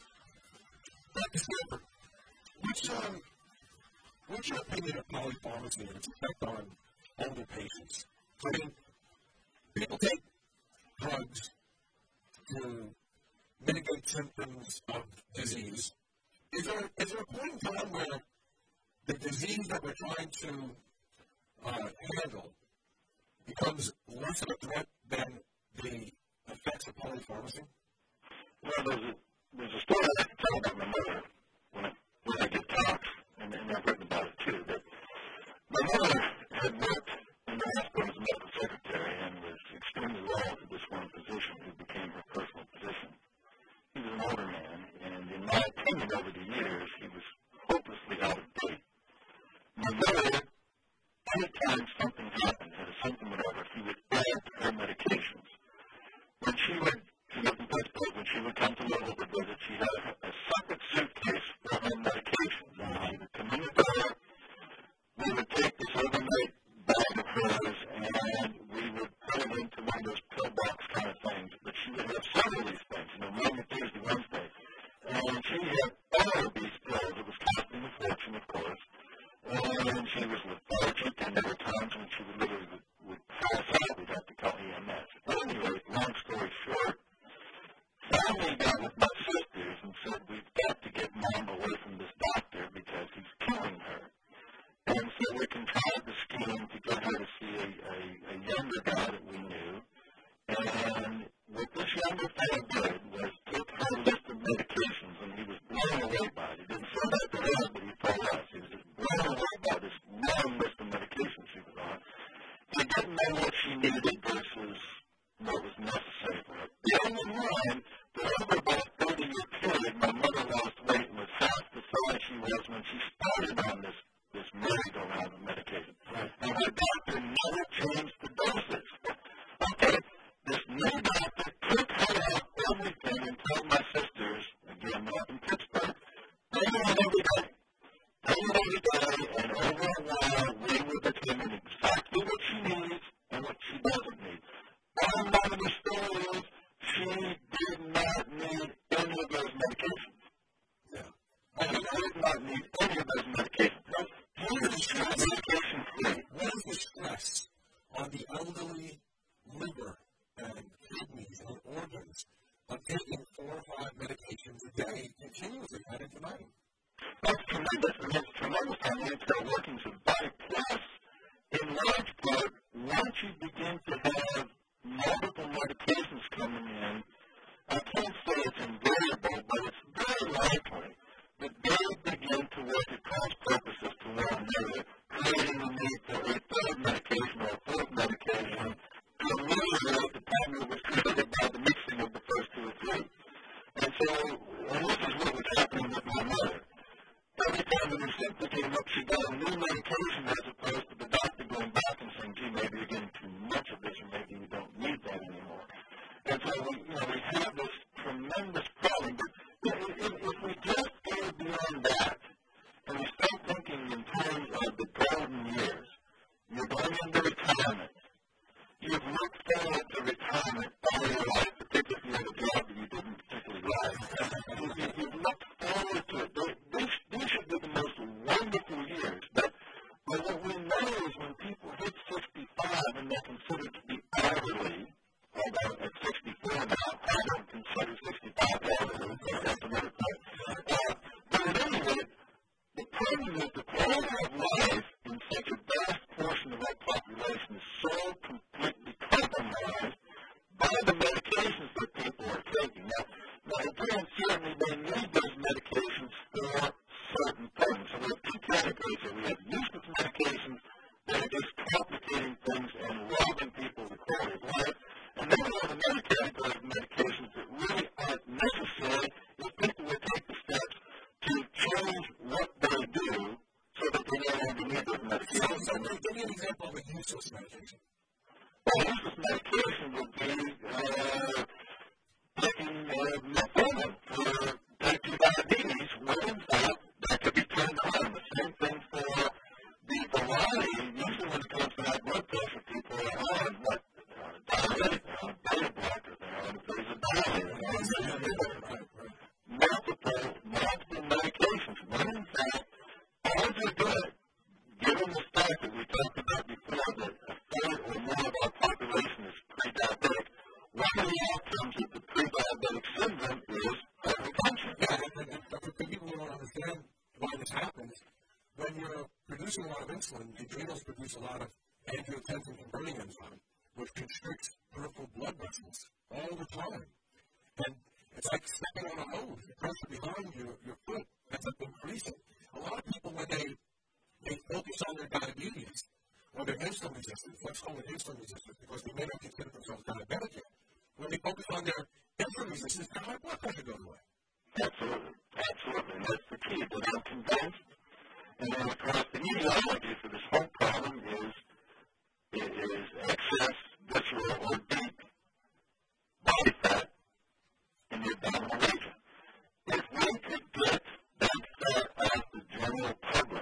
Doctor Stanford, what's, um, what's your opinion of polypharmacy and its effect on older patients? I mean, people take drugs to mitigate symptoms of disease. Is there, is there a point in time where the disease that we're trying to uh, handle becomes less of a threat than the effects of polypharmacy? Well, there's a, there's a story I can tell about my mother when I, when I get talks, and, and I've written about it too, that my mother had worked in the hospital as a medical secretary and was extremely loyal to this one physician who became her personal physician. He was an older man, and in my opinion over the years, he was hopelessly out of date. My mother, anytime something happened, had a symptom or whatever, he would add her medications. When she would, she lived in Pittsburgh, when she would come to live over visit, she had a, a separate suitcase for her medications. And he would come in the door, we would take this overnight bag of hers, and we would put it into one of those pill box kind of things. But she would have several of these things, you know, Monday, Tuesday, Wednesday. And she had all of these pills. It was costing a fortune, of course. And she was lethargic, and there were times when she would literally would, would pass out. We'd have to call E M S. Anyway, long story short, finally got with my sisters and said, we've got to get Mom away from this doctor because he's killing her. And so we contrived the scheme to get her to see a, a, a younger guy that we knew. And what this younger fellow did was took her list of medications, and he was blown away by it. He didn't say that to her, but he told us. He was just blown away by this long list of medications she was on. He didn't know what she needed versus what was necessary for her. Bearing in mind that over about a thirty-year period, my mother lost weight and was half the size she was when she started on this this merry-go-round of medication. Right. And her doctor never changed the doses. Okay, this new doctor took her out everything and told my sisters, again, up in Pittsburgh, take it on every day. Take it every day, and over a while, we were determining exactly what she needs and what she doesn't need. Bottom line of the story is, she did not need any of those medications. Yeah. And she did not need any of those medications. What is the stress? What is the stress on the elderly liver and kidneys and organs of taking four or five medications a day continuously at infinitum? That's tremendous. And it's tremendous on the internal workings of the body. Plus, in large part, once you begin to have multiple medications coming in, I can't say it's invariable, but it's very likely that they begin to work at cross purposes to one another, creating the need for a third medication or a fourth medication to ameliorate the problem that was created by the mixing of the first two or three. And so, and this is what was happening with my mother. Every time the new symptom came up, she got a new medication as opposed to the doctor going back and saying, gee, maybe you're getting too much of this, or maybe you don't need that anymore. And so we, you know, we have this tremendous problem. But if, if we just go beyond that, and we start thinking in terms of the golden years, about at sixty-four now. I don't consider sixty-five elderly, but that's another point. Uh, but at any rate, the problem is the quality of life in such a vast portion of our population is so completely compromised by the medications that people are taking. Now, now again, certainly they need those medications for certain things. So we have two categories here. We have useless medications that are just complicating things and robbing people of the quality of life. And then we have another category of medications that really aren't necessary if people would take the steps to change what they do so that they no longer need those medications. So, so give me an example of a useless medication. Well, useless medication would be uh, taking uh, metformin for type two diabetes, when in fact that could be turned on. The same thing for the variety. Usually when it comes to high blood pressure, people are on what uh, diabetic, they're on beta blockers, they're on vasodilator, multiple, multiple medications. When in fact, all they're good, given the fact that we talked about before that a third or more of our population is pre-diabetic, one of the outcomes of the pre-diabetic syndrome is hypertension. Yeah, and, and, and for people who don't understand why this happens, when you're producing a lot of insulin, the adrenals produce a lot of angiotensin converting enzyme, which constricts peripheral blood vessels all the time. And it's like stepping on a hose. The pressure behind your, your foot ends up increasing. A lot of people, when they, they focus on their diabetes or their insulin resistance, let's call it insulin resistance because they may not consider themselves diabetic yet. When they focus on their insulin resistance, their high blood pressure goes away. Absolutely. Absolutely. And that's the key. But I'm convinced. And then, of course, the etiology for this whole problem is, is excess visceral or deep body fat in the abdominal region. If we could get that fat out the general public,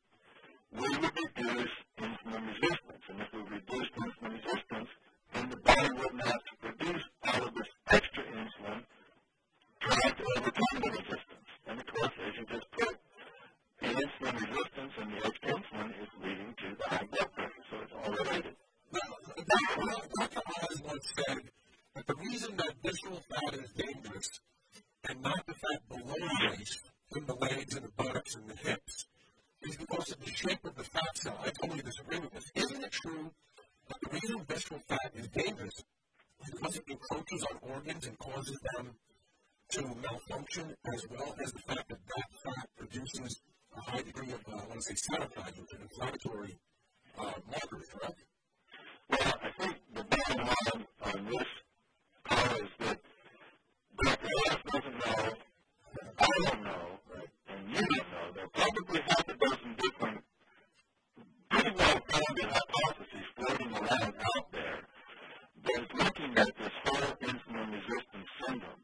we would reduce insulin resistance. And if we reduced insulin resistance, then the body wouldn't have to produce all of this extra insulin trying to overcome the resistance. And of course, as you just put, the insulin resistance and the extra insulin is leading to the high blood pressure, so it's all related. Now, Doctor Oz once said that the reason that visceral fat is dangerous and not the fat below the waist, in the legs and the buttocks and the hips, is because of the shape of the fat cell. I totally disagree with this. Isn't it true that the reason visceral fat is dangerous is because it encroaches on organs and causes them to malfunction, as well as the fact that that fat produces a high degree of, uh, I want to say, cytokines, which are inflammatory uh, markers, correct? Well, I think the bottom line on this call is that Doctor Ross doesn't know, I don't know, right, and you don't know. There are probably half a dozen different, pretty well-founded hypotheses floating around out there that is looking at this whole insulin resistance syndrome.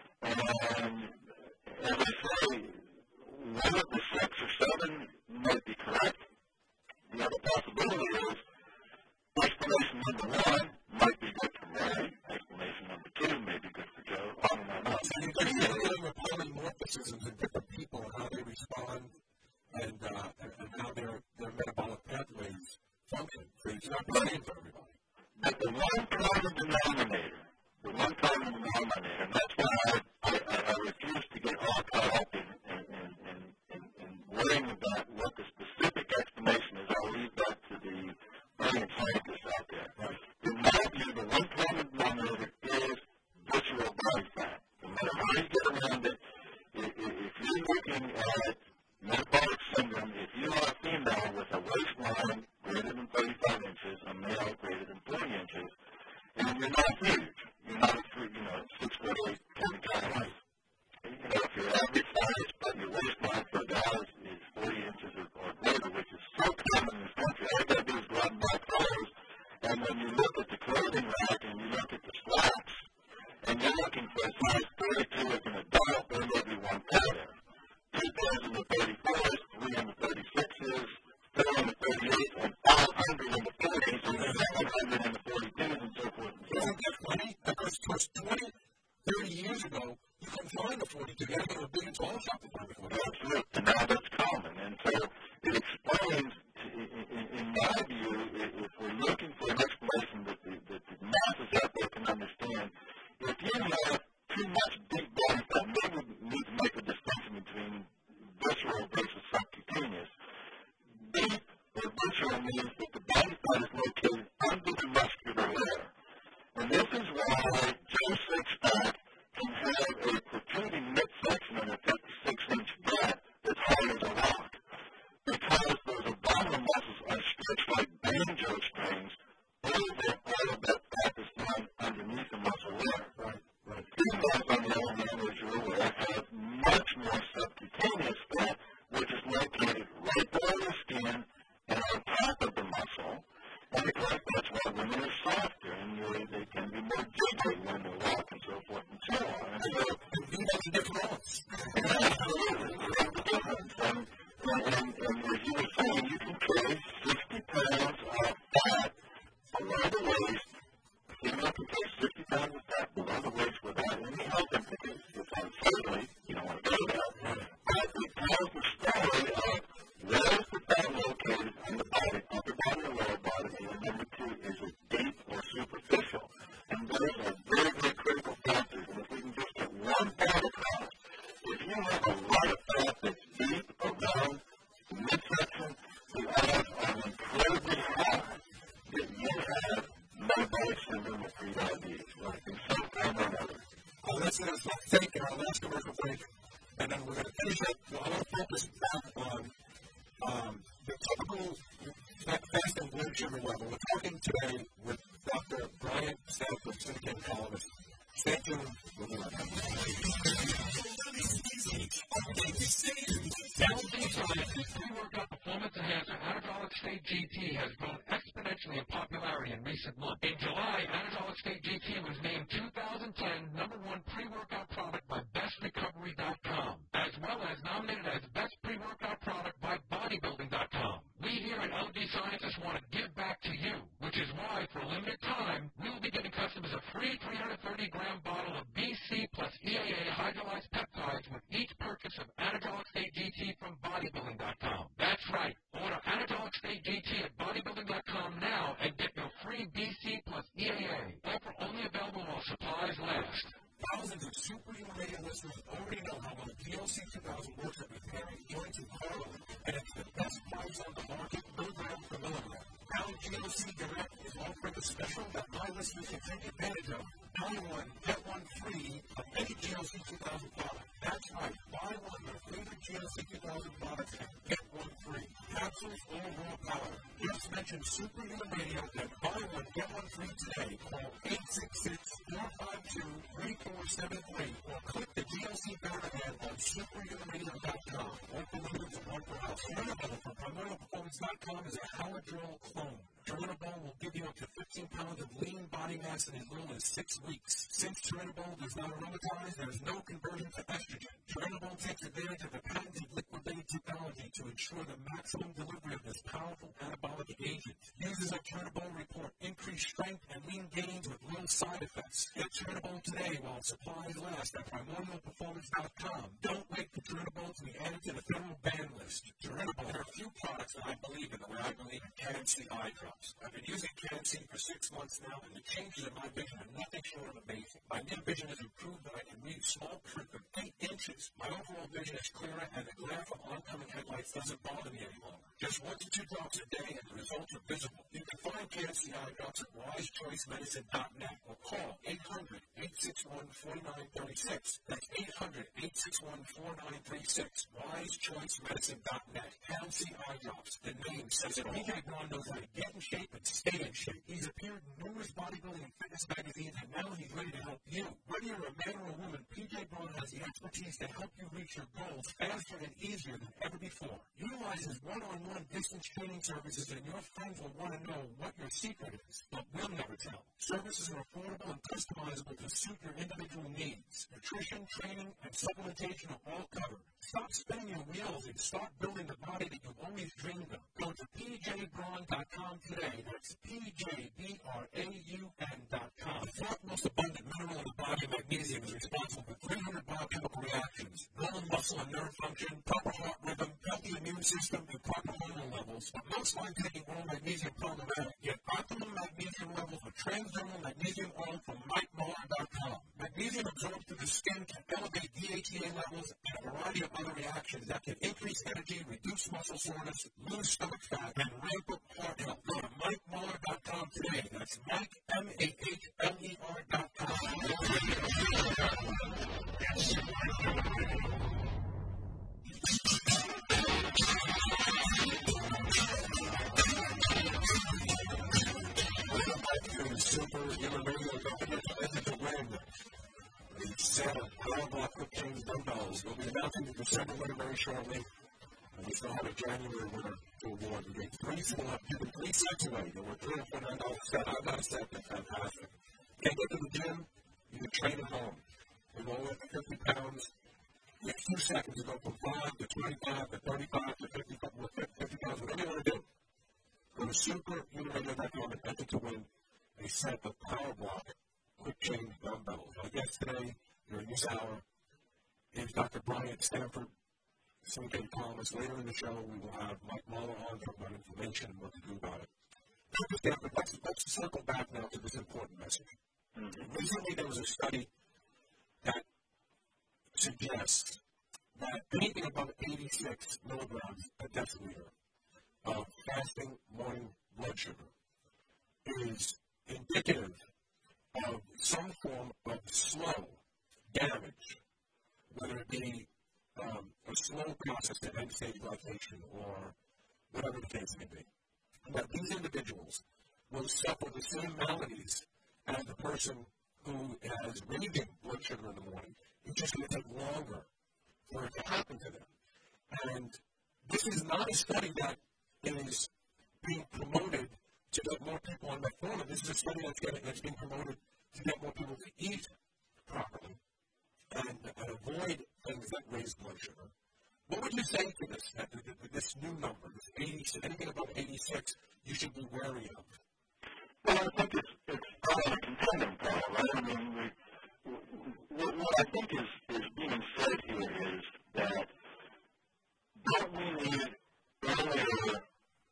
And as I say, one of the six or seven might be correct. The other possibility is explanation number one might be good for Ray. Explanation number two may be good for Joe. On and on and on. So you're getting a polymorphisms in different people and how they respond and, uh, and, and how their, their metabolic pathways function. So it's not the same for everybody. But the one common denominator, the one common denominator, and that's why I, I, I refuse to get all caught up in, in, in, in, in, in worrying about what the specific explanation is. I'll leave that to the brilliant scientists out there. Right. In my view, the one common denominator is visceral body fat. No matter how you get around it, if, if you're looking at metabolic syndrome, if you are a female with a waistline greater than thirty-five inches, a male greater than forty inches, and you're not huge, you're not a three, you know, six foot eight kind of guy. You know, if you're average size, but your waistline for guys is forty inches or, or greater, which is so common in this country, all you got to do is go out and buy clothes, and when you look at the clothing rack and you look at the slacks, and you're looking for a size thirty-two as an adult, there may be one pair there. two pairs in the thirty-fours, three in the thirty-sixes, four in the thirty-eights, and five hundred in the forties, and then seven hundred in the forty-twos, and so forth and so on. Isn't that funny? Because twenty, thirty years ago, you couldn't find a forty-two. You had to go to a big and tall shop to find a forty-two. Absolutely. And now that's common. And so it explains, in, in my view, if we're looking for an explanation that the, that the masses out there can understand, have too much deep body fat, maybe we need to make a distinction between visceral versus subcutaneous. Deep or visceral means that the body fat is located under the muscular layer. And this is why Joe Sixpack can have a protruding midsection and a fifty-six inch gut that's hard as a rock. Because those abdominal muscles are stretched like banjo strings over all of that fat that's lying underneath the muscle layer. Right, right. Females, on the other hand, as you're aware, have much more subcutaneous fat, which is located right below the skin and on top of the muscle. And of course, that's why women are softer and they, they can be more jiggly when they walk and so forth and so on. And so, you have the difference. Absolutely. You have the difference. And, and, and, and as you were saying, you can carry sixty pounds of fat below the waist. A female can carry sixty pounds of fat below the waist without any health implications. Certainly, you don't want to go there. But it tells the story of where is the fat located in the body, upper body or lower body, and number two, is it deep or superficial? And those are very, very critical factors. And if we can just get one thought across, if you have a lot of fat that's deep around the midsection, the odds are incredibly high that you have metabolic syndrome or prediabetes, right? In some form or another. Well, let's take our last commercial break, and then we're going to finish up. I want to focus back on um, the typical fasting blood sugar level. We're talking today with Doctor Brian Stanford, syndicated columnist. Stay tuned. We'll be right back. L D Science's pre-workout performance enhancer Anabolic State G T has grown exponentially in popularity in recent months. In July, Anabolic State G T was named two thousand ten number one pre-workout product by best recovery dot com, as well as nominated as best pre-workout product by bodybuilding dot com. We here at L D Sciences want to give back to you, which is why, for a limited time, we will be giving customers a free three hundred thirty gram bottle of B C plus E A A hydrolyzed peptides with each purchase of Anabolic State G T from bodybuilding dot com. That's right. Order Anabolic State G T at bodybuilding dot com now and get your free B C plus E A A. Offer only available while supplies last. Thousands of Superhuman Radio listeners already know how well G L C two thousand works at repairing joints and cartilage, and it's the best price on the market, milligram for milligram. Now G L C Direct is offering a special that my listeners can take advantage of. Buy one, get one free of any G L C two thousand product. That's right. Buy one of your favorite G L C two thousand products and get one free. Capsules or raw powder. Just mention Superhuman Radio, then buy one, get one free today. Call eight six six, four five two, three four seven three or click the G L C banner ad on superhuman radio dot com. One for limited to one per house. Turinabol from primordial performance dot com is a Haladrol clone. Turinabol will give you up to fifteen pounds of lean body mass in as little as six weeks. Since Turinabol does not aromatize, there is no conversion to estrogen. Turinabol takes advantage of the patented liquid-based technology to ensure the maximum delivery of this powerful anabolic agent. Users of Turinabol report increased strength and lean gains with little side effects. Get Turinabol today while supplies last at primordial performance dot com. Don't wait for Turinabol to be added to the federal ban list. Turinabol, there are a few products that I believe in the way I believe in Can C eye drops. I've been using Can C for six months now, and the changes in my vision are nothing short of amazing. My near vision has improved, and I can read small print of eight inches. My overall vision is clearer, and the glare from oncoming headlights doesn't bother me any longer. Just one to two drops a day, and the results are visible. You can find Can C eye drops at wise choice medicine dot net or call eight hundred, eight six one, four nine three six. That's eight hundred, eight six one, four nine three six. wise choice medicine dot net. Can C eye drops. The name says it all. P J Braun knows how to get in shape and stay in shape. He's appeared in numerous bodybuilding and fitness magazines, and now he's ready to help you. Whether you're a man or a woman, P J Braun has the expertise to help you reach your goals faster and easier than ever before. Utilize his one-on-one distance training services, and your friends will want to know what your secret is, but we'll never tell. Services are affordable and customizable to suit your individual needs. Nutrition, training, and supplementation are all covered. Stop spinning your wheels and start building the body that you've always dreamed of. Go to P J Braun dot com today. That's P J B R A U N dot com. The fourth most abundant mineral in the body, magnesium, is responsible for three hundred biochemical reactions: normal muscle and nerve function, proper heart rhythm, healthy immune system, and proper hormone levels. But most find taking oral magnesium problematic. Get optimum magnesium levels with transdermal magnesium oil from Mike Muller dot com. Magnesium magnesium absorbed through the skin can elevate D H E A levels and a variety of other reactions that can increase energy, reduce muscle soreness, lose stomach fat, and ramp up heart health. Go to Mike Mahler dot com today. That's Mike, M A H L E R dot com. Super Human Radio Government Enter to Win. The set of Powerball Quick Change Dumbbells will be announcing the December winner very shortly. And we still have a January winner to award. We gave three, so we'll have given three sets away. There were three hundred forty-nine dollars set. I've got a set that's fantastic. Can't get to the gym, you can train at home. We roll with fifty pounds. You have two seconds to go from five to twenty-five to thirty-five to fifty, fifty pounds, whatever you want to do. Go to super human radio dot com and enter to win a set of Power Block Quick Change Dumbbells. My guest today, during this hour, is Doctor Brian Stanford, syndicated columnist. Later in the show, we will have Mike Mahler on to talk about inflammation and what to do about it. Doctor Stanford, let's, let's circle back now to this important message. Mm-hmm. Recently, there was a study that suggests that anything above eighty-six milligrams per deciliter of fasting morning blood sugar is indicative of some form of slow damage, whether it be um, a slow process to end-stage glycation or whatever the case may be. That these individuals will suffer the same maladies as the person who has raising blood sugar in the morning. It's just going to take longer for it to happen to them. And this is not a study that is being promoted to get more people on metformin. This is a study that's, getting, that's being promoted to get more people to eat properly and, and avoid things that raise blood sugar. What would you say to this, that, this new number, this eighty-six, anything above eighty-six, you should be wary of? Well, I think it's, it's all a contending problem, right? I mean, we, what, what I think is, is being said here is that don't we need earlier,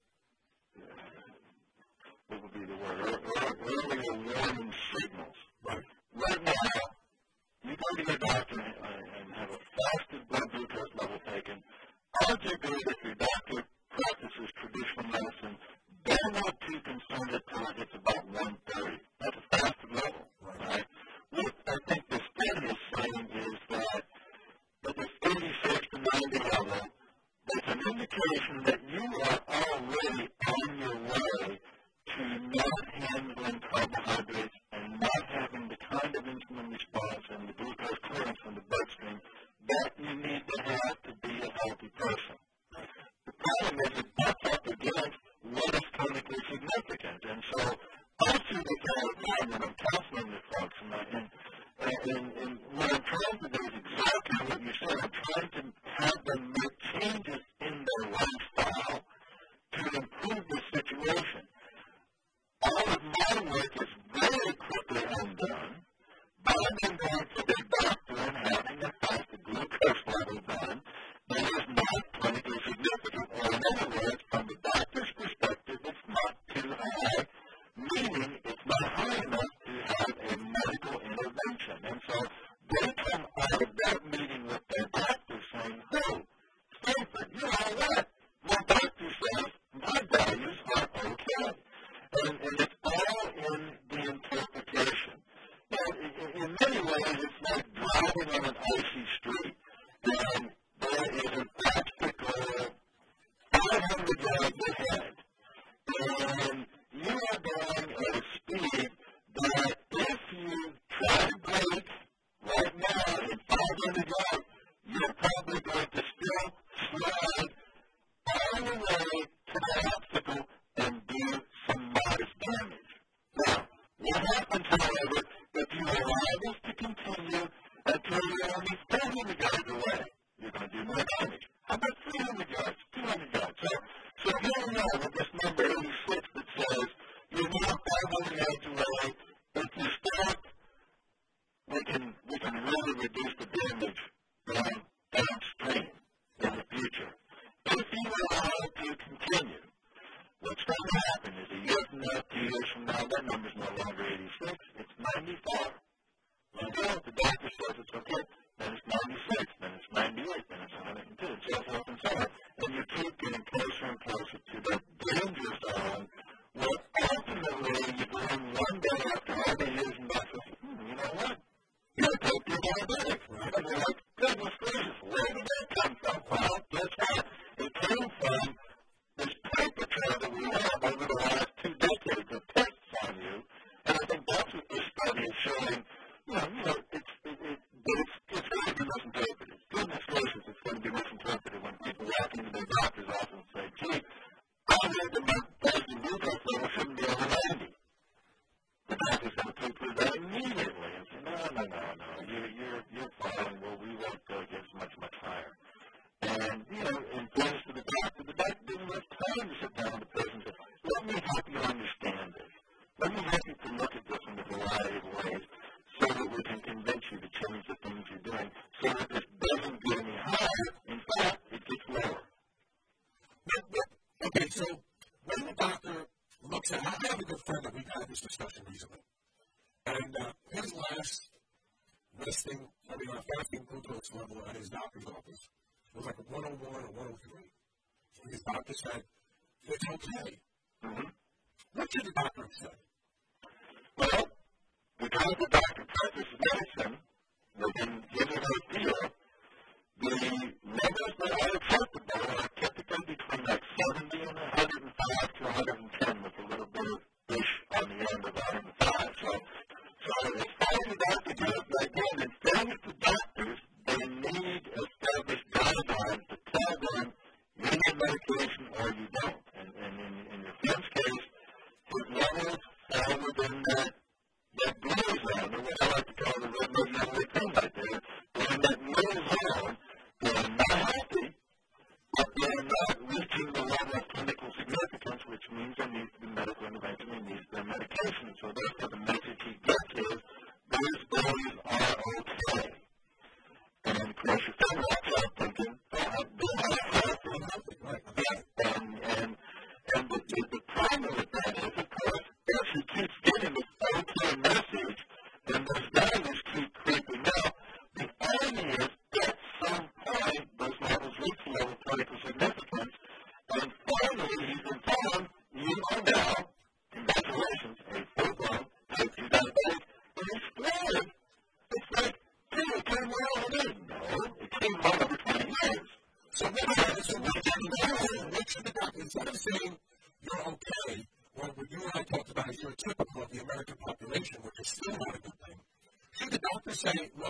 what would be the word, earlier warning signals? Right. Right now, you go to your doctor and, and have a fasted blood glucose level taken. Arguably, if your doctor practices traditional medicine, they're not too concerned until it gets about one thirty. That's a fasted level, right? What I think the study is saying is that at this eighty-six to ninety level, there's an indication that you are already on your way to not handling carbohydrates and not having the kind of insulin response and the glucose clearance from the bloodstream that you need to have to be a healthy person. The problem is it butts up against what is clinically significant. And so I see this all the time when I'm counseling with folks. And, I, and, and, and what I'm trying to do is exactly what you said. I'm trying to have them make changes in their lifestyle to improve the situation. All of my work is very quickly undone by them going to their doctor and having a fasted glucose level done that is not clinically significant. Or in other words, from the doctor's perspective, it's not too high, meaning it's not high enough to have a medical intervention. And so they come out of that meeting with their doctor saying, "Oh, Stanford, you're all right. My doctor says my values are okay." And, and it's all in the interpretation. Now, in, in many ways, it's like driving on an icy street, and there is an obstacle five hundred yards ahead, and you are going at a speed that if you try to brake right now in five hundred yards, you're probably going to still slide all the way to the obstacle and do some modest damage. Now, what happens, however, if you allow this to continue until you're only four hundred yards away? You're going to do more damage. How about three hundred yards, two hundred yards? So, so here we are with this number eighty-six that says you're now five hundred yards away. If you stop, we can, we can really reduce the damage down, downstream in the future. If you allow it to continue, what's going to happen is a year from now, two years from now, that number's no longer eighty-six, it's ninety-four. You know, the doctor says it's okay. Then it's ninety-six, then it's ninety-eight, then it's one hundred two, and so forth and so on. And you keep getting closer and closer to that danger zone where ultimately you go in one day after all the years and back and say, hmm, you know what? You're a type two diabetic, right? And you're like, goodness gracious, where did that come from? Well, guess what? It came from this paper trail that we have over the last two decades of tests on you. And I think that's what this study is showing. You know, you know it's, it, it, it's, it's going to be misinterpreted. Goodness gracious, it's going to be misinterpreted when people walk into their doctor's office and say, gee, I heard that my fasting glucose level shouldn't be over ninety. The doctor's going to poo-poo that immediately and say, no, no, no, no, you're, you're, you're fine. Well, we won't go against much, much higher. And, you know, in fairness to the doctor, the doctor didn't have time to sit down with the person and say, let me help you understand this. Let me help you to look at this in a variety of ways so that we can convince you to change the things you're doing so that this doesn't get any higher. In fact, it gets lower. But, but, okay, so when the doctor looks at, I have a good friend that we've had this discussion recently, and uh, his last listing, I mean, uh, fasting glucose level at his doctor's office was like a one oh one or one oh three. So his doctor said, it's okay. Mm-hmm. What should the doctor have said? Well, because the doctor practices medicine within his or her field, the numbers that are acceptable are typically between like seventy and one hundred five to one hundred ten with a little bit of ish on the end of one hundred five. So, so as far as the doctor goes, again, in fairness to doctors, they need established guidelines to tell them you need medication or you don't. And, and in, in your friend's case, his levels fall within that, that blue zone, or what I like to call the red, red, yellow thing right there. They're in that middle zone. They're not healthy, but they're not reaching the level of clinical significance, which means there needs to be medical intervention, they need their medication. So therefore the message he gets is, those days are okay. And of course your friend walks out thinking, oh, they're not healthy. And, and, and the, the, the problem with that is, of course, if he keeps getting this okay message, and those values keep creeping up, the irony is, at some point, those levels reach the level of clinical significance, and finally, he's been told, you are now, congratulations, a full-blown type two diabetic, and he's floored. It's like, hey, it came right over there. No, it came right over twenty years. So what happens? So what happens? What should the doctor, instead of saying you're okay, or what you and I talked about is you're typical of the American population, which is still not a good thing, should the doctor say, look,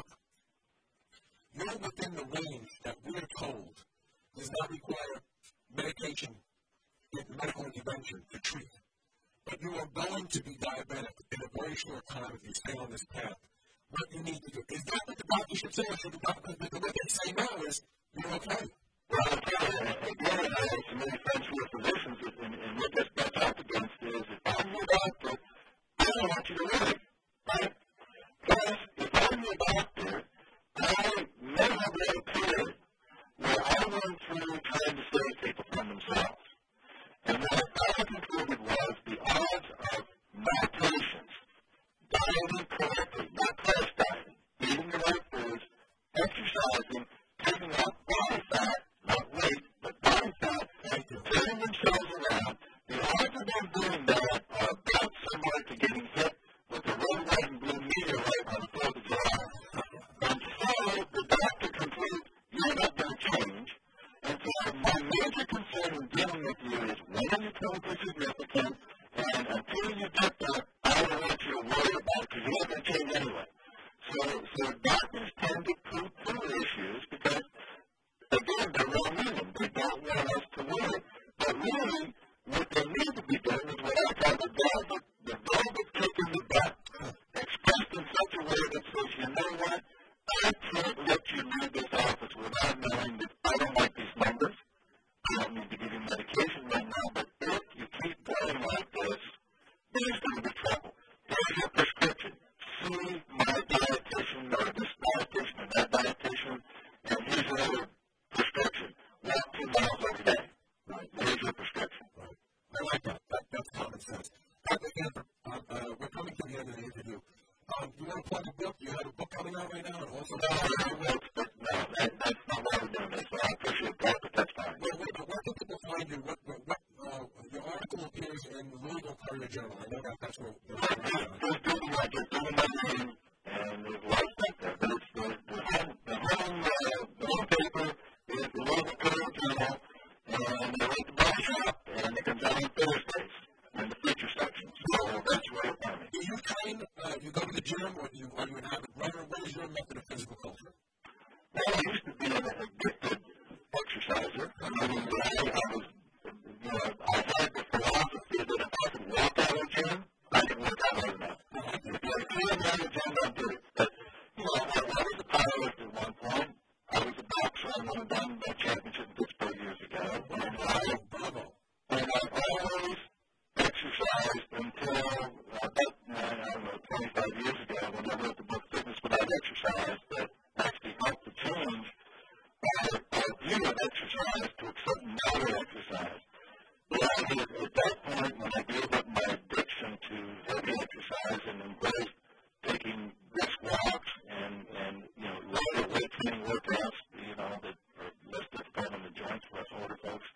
you're within the range that we're told does not require medication, medical intervention to treat, but you are going to be diabetic in a very short time if you stay on this path. What you need to do. Is that what the doctor should say, or should the doctor, because what they say now is, you're okay? Well, I'll tell you, again, I have some many friends who are physicians, and, and what that's butts up against is, if I'm your doctor, I don't want you to live, right? Plus, if I'm your doctor, I may have had a period where I went through trying to save people from themselves. And what I concluded was the odds of my patients dieting correctly, not crash dieting, eating the right foods, exercising, taking off body fat, not weight, but body fat, and turning themselves around, the odds of them doing that are about similar to getting hit with a red, white, and blue meteorite on the fourth of July. And so the doctor concludes, you're not going to change. And so my major concern in dealing with you is, when are you clinically significant? And until you get that, I don't want you to worry about it because you're not going to change anyway. So, so doctors tend to poo-poo issues because, again, they're well-meaning. They don't want us to worry. But really, what they need to be doing is what I call the velvet, the velvet kick in the butt, expressed in such a way that says, you know what, I can't let you leave this office without knowing that I don't like these numbers. I don't need to give you medication right now, but if you keep going like this, there's going to be trouble. Here's your prescription. See my dietitian or this dietitian or that dietitian, and here's another prescription. Walk two miles every day. Right. There's your prescription. Right. I like that. that that's common sense. Doctor Stanford, uh, uh, we're coming to the end of the interview. Um, you want to plug a book? You have a book coming out right now? And also, no, no, no, that, that's not why we're doing this. So I appreciate that, but that's fine. Wait, wait, but where can people find you? What, what, what uh, your article appears in the Louisville Courier Journal. I know that that's where. Just Google my, just Google my name, and there's a lot of stuff there. But it's the, the home, the home, uh, the home paper is the Louisville Courier Journal, and I write the body shop, and it comes out on Thursdays in the feature section. So that's where you'll find me. Do you train? Uh, you go to the gym, or do you, are you an avid runner? What is your method of physical culture? Well, I used to be an addicted exerciser. I mean, I, I was, you know, I had the philosophy that if I could walk out of the gym, I could work out hard enough. If I could out of the gym, I'd do it. But, you know, I, I was a powerlifter at one point. I was a boxer. I won a Diamondback championship in Pittsburgh years ago. And I, and I always exercised until uh, about, I don't know, twenty-five years ago when I wrote the book Fitness Without Exercise that actually helped to change our, our view of exercise to accept moderate exercise. But I was, at that point, when I gave up my addiction to heavy exercise and embraced taking brisk walks and, and you know, lighter weight training workouts, you know, that are less difficult on the joints for us older folks,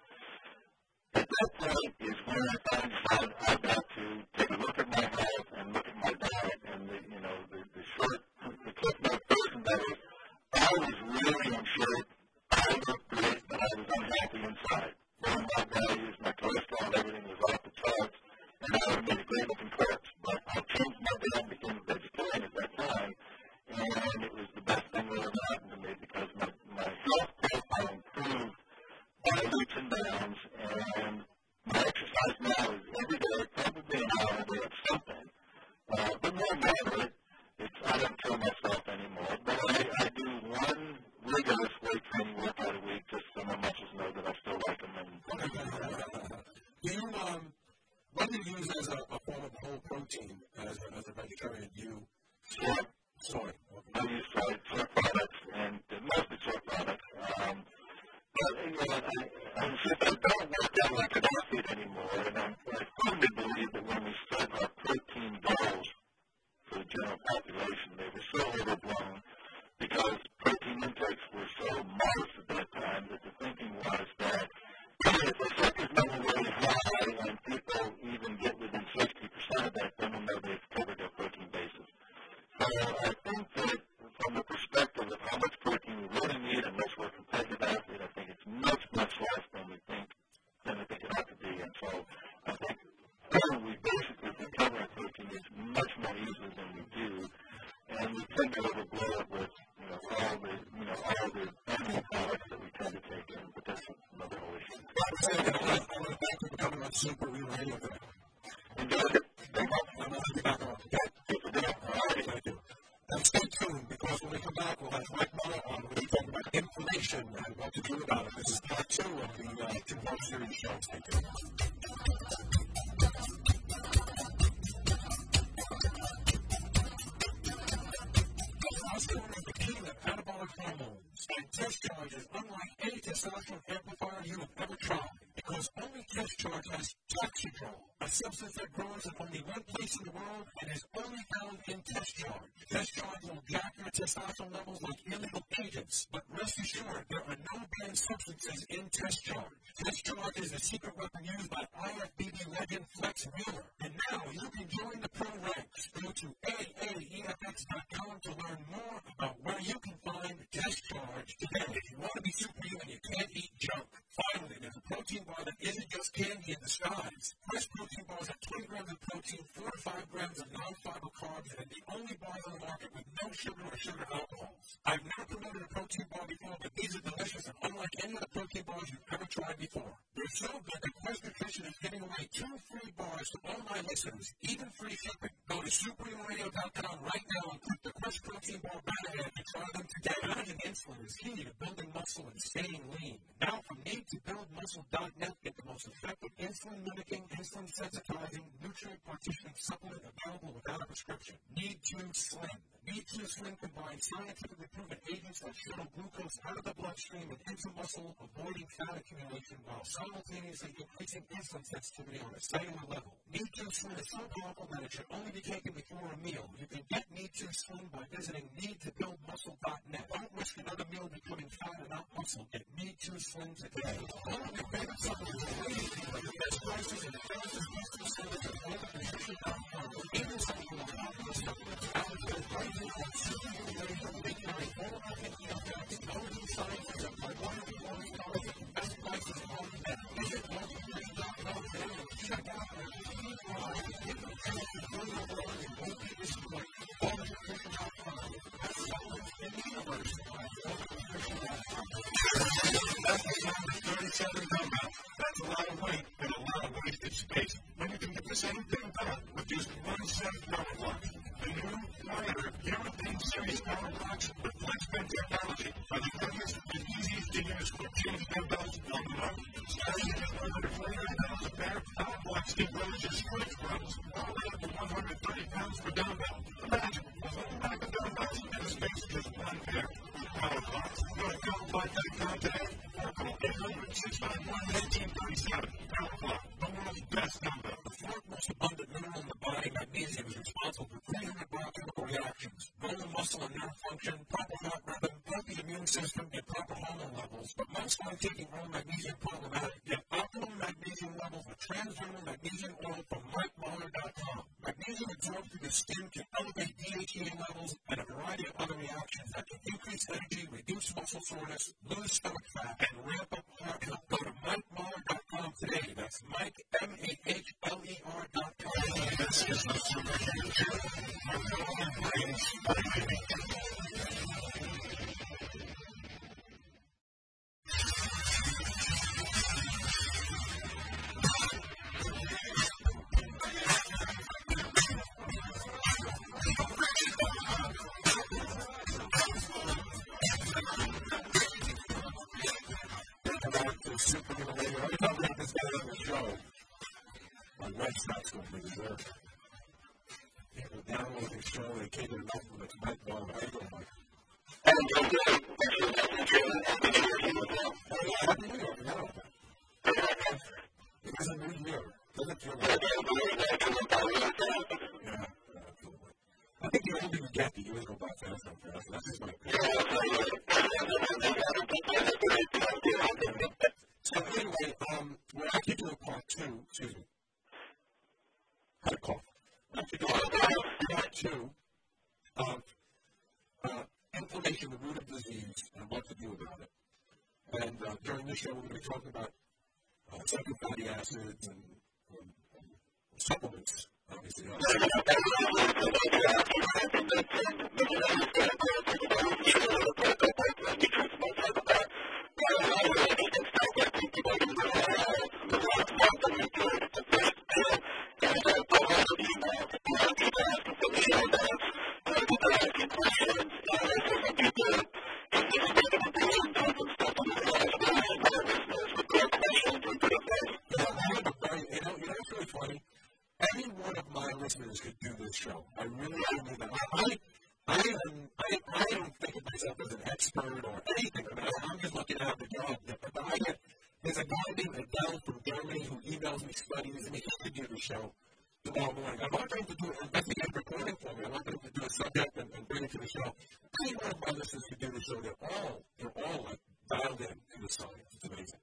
at that point is when I found out I've got to take a look at my health and look at my diet and the, you know, the, the short, the cliff note version that is, I was really in shape, I looked great, but I was unhappy inside. All my values, my cholesterol, and everything was off the charts, and I would have made a great looking corpse. But I changed my diet and became a vegetarian at that time, and it was the best thing that ever happened to me because my, my health profile improved by leaps and bounds, and my exercise now is every day, probably an hour a day of something, uh, but more moderate. It's, I don't kill myself anymore, but I, I do one rigorous weight training workout a week just so my muscles know that I still like them. And do you, um, what do you use as a, a form of whole protein as a, as a vegetarian? Do you soy? Soy. I use soy, soy products, and mostly soy products. Um, but, you know, I, I, since I don't work out like an athlete anymore, and I'm, I firmly believe that when we set our protein goals for the general population, they were so overblown because protein intakes were so modest at that time that the thinking was that if the surface level really high and people even get within sixty percent of that, then we know they've covered their protein basis. So I think that from the perspective of how much protein we really need unless we're a competitive athlete, I think it's much, much less than we think, than we think it ought to be. And so I think we basically can cover our protein needs much more easily than we do. And we tend to overblow it with, you know, all the, you know, all the animal products that we tend to take in, but that's another whole issue. I want to thank you for coming on Super Real Radio today. Enjoyed it. Thank you. I'm going to be back on. Okay? All right, thank you. And stay tuned, because when we come back, we'll have Mike Muller on. We'll be talking about inflammation and what to do about it. This is part two of the uh, two-part series show. Stay tuned. Testosterone is the king of anabolic hormones, and test charge is unlike any testosterone amplifier you have ever tried, because only test charge has taxidrol, a substance that grows in only one place in the world and is only found in test charge. Test charge will jack your testosterone levels like illegal agents, but rest assured there are no banned substances in test charge. Test charge is the secret weapon used by I F B B legend Flex Wheeler, and now you can join the pro ranks. Go to A A E F X dot com to learn more about where you can find test charge today. If you want to be superhuman, you can't eat junk. Finally, there's a protein bar that isn't just candy in disguise. Quest protein bars have twenty grams of protein, four to five grams of non-fiber carbs, and the only bar on the market with no sugar or sugar alcohols. I've never promoted a protein bar before, but these are delicious and unlike any of the protein bars you've ever tried before. They're so good that Quest Nutrition is giving away two free bars to all my listeners, even free shipping. Go to super radio dot com right now and click the Quest Protein Bar banner ad to try them today. Managing insulin is key to building muscle and staying lean. Now from need to build muscle dot net, get the most effective insulin-mimicking, insulin-sensitizing, nutrient-partitioning supplement available without a prescription. Need to Slim. Need to Slim combines scientifically proven agents that shuttle glucose out of the bloodstream and into muscle, avoiding fat accumulation while simultaneously increasing insulin sensitivity on a cellular level. Need to Slim is so powerful that it should only be taken before a meal. You can get Need to Slim by visiting need to build muscle dot net. Don't risk another meal becoming fat and not muscle. Get Need to Slim today. All of your favorite supplements are waiting for you at the best prices and the fastest Need to Slim at global nutrition dot com. Even some of the more popular supplements out there prices on super ways of making all of our thinking about technology, sciences, and by one of the most powerful best prices on the net. Visit global nutrition dot com today and check out our key products, different kinds of good overall and won't be disappointed. global nutrition dot com. That's supplements in the universe by global nutrition dot com. That's the sound of thirty-seven dumbbell. That's a lot of weight and a lot of wasted space. When you can get the same thing done with just one set of power blocks. The new, quieter, European Series power blocks with FlexBend technology are the quickest and easiest to use for change dumbbells on the market. Starting at one hundred forty-nine dollars a pair, power blocks can go to just stretch runs all the way up to one hundred thirty pounds per dumbbell. Imagine a whole rack of dumbbells in the space of just one pair of power blocks. Go to power block dot com today or call eight hundred, six five one, one nine three seven. Power block, the world's best dumbbell. The fourth most abundant mineral in the body, magnesium, is responsible for three hundred biochemical reactions, normal muscle and nerve function, proper heart rhythm, healthy immune system, and proper hormone levels. But most when taking oral magnesium problematic. Get optimum magnesium levels with transdermal magnesium oil from Mike Mahler dot com. Magnesium absorbed through the skin can elevate D H E A levels and a variety of other reactions that can increase energy, reduce muscle soreness, lose stomach fat, and ramp up heart health. Go to Mike Mahler dot com today. That's Mike, M A H L E R dot com. This is the Super Show. Website's going to be reserved. People download the show, they can't get enough of it. Mike Ball, I go, Mike. Oh, yeah, Happy New Year. It is a new year. Doesn't feel like yeah, I think the older you get, the years go by fast and fast. That's just my opinion. So anyway, um, we're actually doing part two, excuse me. Had a cough. Actually doing part two of uh, inflammation, the root of disease, and what to do about it. And uh, during this show, we're going to be talking about uh, essential fatty acids and um, supplements, obviously. Could do this show. I really don't know that. I, I, am, I, I don't think of myself as an expert or anything. I mean, I'm just looking at the job. But I get, there's a guy named Adele from Germany who emails me studies, and he could do the show tomorrow morning. I want him to do an investigative reporting for me. I want him to do a subject and, and bring it to the show. Any one of my listeners could do the show. They're all, they're all like dialed in to the science. It's amazing.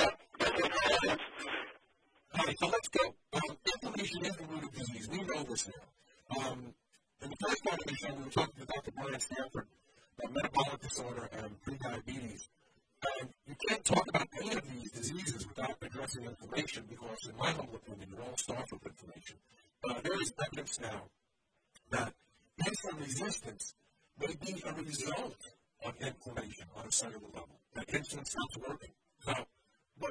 All right, so let's go. Um, inflammation is the root of disease. We know this now. Um, in the first part of the show, we were talking to Doctor Brian Stanford about metabolic disorder and prediabetes. And you can't talk about any of these diseases without addressing inflammation because, in my humble opinion, it all starts with inflammation. Uh, there is evidence now that insulin resistance may be a result of inflammation on a cellular level, that insulin stops working. So, but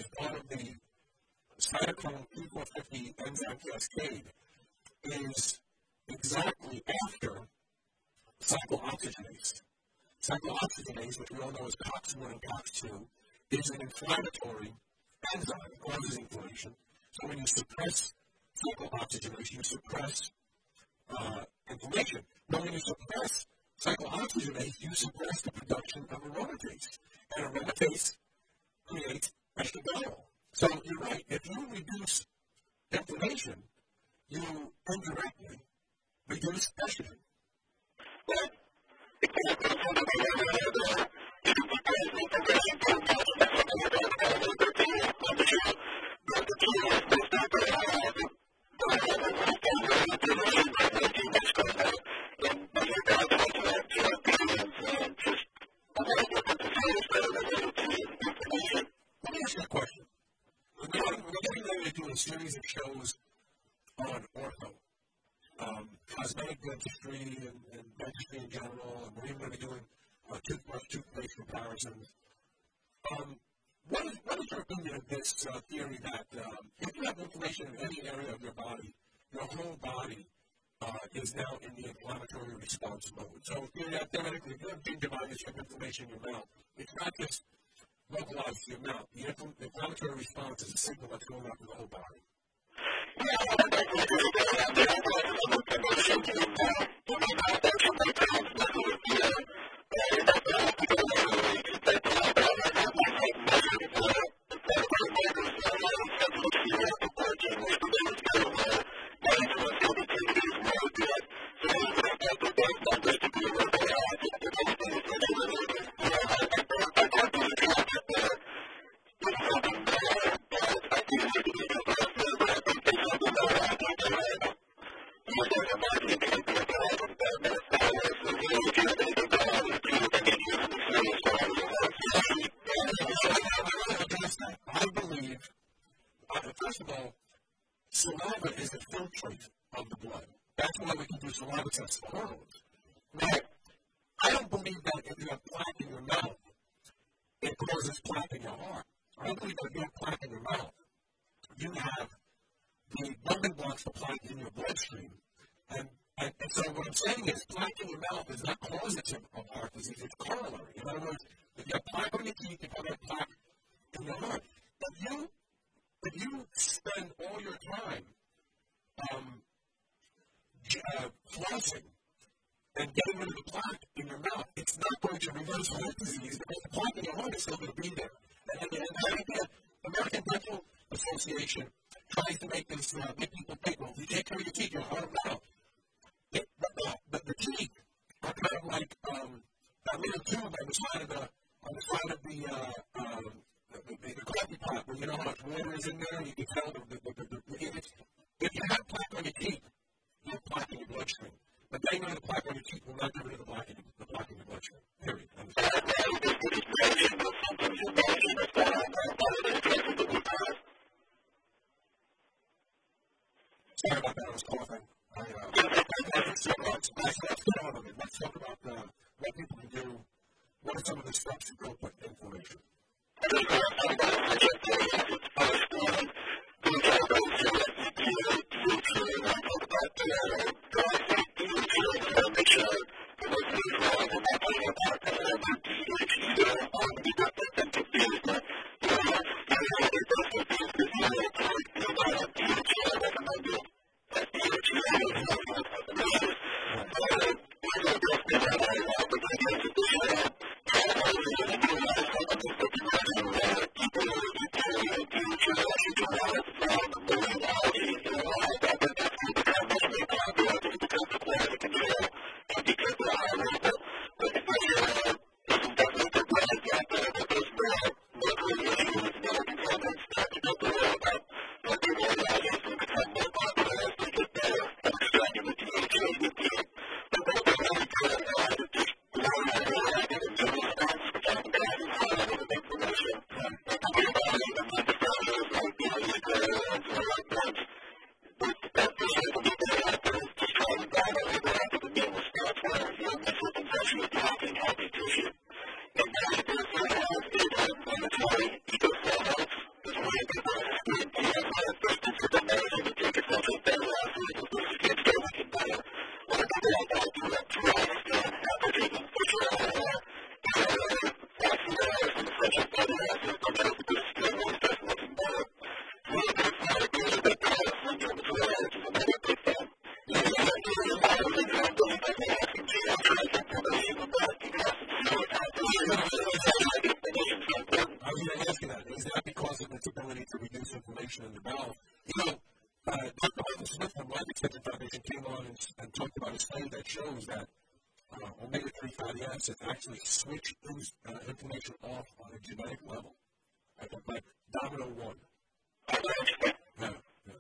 is part of the cytochrome P four fifty enzyme cascade, is exactly after cyclooxygenase. Cyclooxygenase, which we all know as COX one and COX two, is an inflammatory enzyme. It causes inflammation. So when you suppress cyclooxygenase, you suppress uh, inflammation. But when you suppress cyclooxygenase, you suppress the production of aromatase. And aromatase creates estradiol. So you're right. If you reduce inflammation, you indirectly reduce estrogen. Well, a series of shows on ortho, um, cosmetic dentistry and, and dentistry in general, and we're even going to be doing uh, toothbrush, toothpaste comparisons. Um, what, is, what is your opinion of this uh, theory that um, if you have inflammation in any area of your body, your whole body uh, is now in the inflammatory response mode? So theoretically, if you have gingivitis, you have inflammation in your mouth, it's not just localized to your mouth. The infl- inflammatory response is a signal that's going up in the whole body. I believe, uh, first of all, saliva is a filtrate of the blood. That's why we can do saliva tests for hormones. Now, I don't believe that if you have plaque in your mouth, it causes plaque in your heart. I don't believe that if you have plaque in your mouth, you have the building blocks for plaque in your bloodstream. And, and, and so what I'm saying is plaque in your mouth is not causative of heart disease. It's corollary. In other words, if you have plaque on your teeth, you have plaque in your heart. If you, if you spend all your time um, uh, flossing and getting rid of the plaque in your mouth, it's not going to reverse heart disease because the plaque in your heart is still going to be there. And, and, and the American Dental Association tries to make this, uh, make people think, well, if you take care of your teeth, your heart will out. It, the, the, the, the teeth are kind of like um, that little tube on the side of the, on the side of the, uh, um, the, the, the coffee pot where you know how much water is in there, you can tell the, the, the, the, the it's, if you have plaque on your teeth, you have plaque in your bloodstream. But getting rid of the plaque on your teeth will not get rid of the plaque in, the plaque in your bloodstream. Period. Sorry about that. I was coughing. I, uh, let's, let's, let's get on with it. Let's talk about uh, what people can do. What are some of the steps to cope with inflammation? Thank you. ability to reduce inflammation in the bowel. You know, uh, Doctor Michael Smith from Life Extension Foundation came on and, and talked about a study that shows that uh, omega three fatty acids actually switch uh, inflammation off on a genetic level. I think like domino one. Yeah, yeah.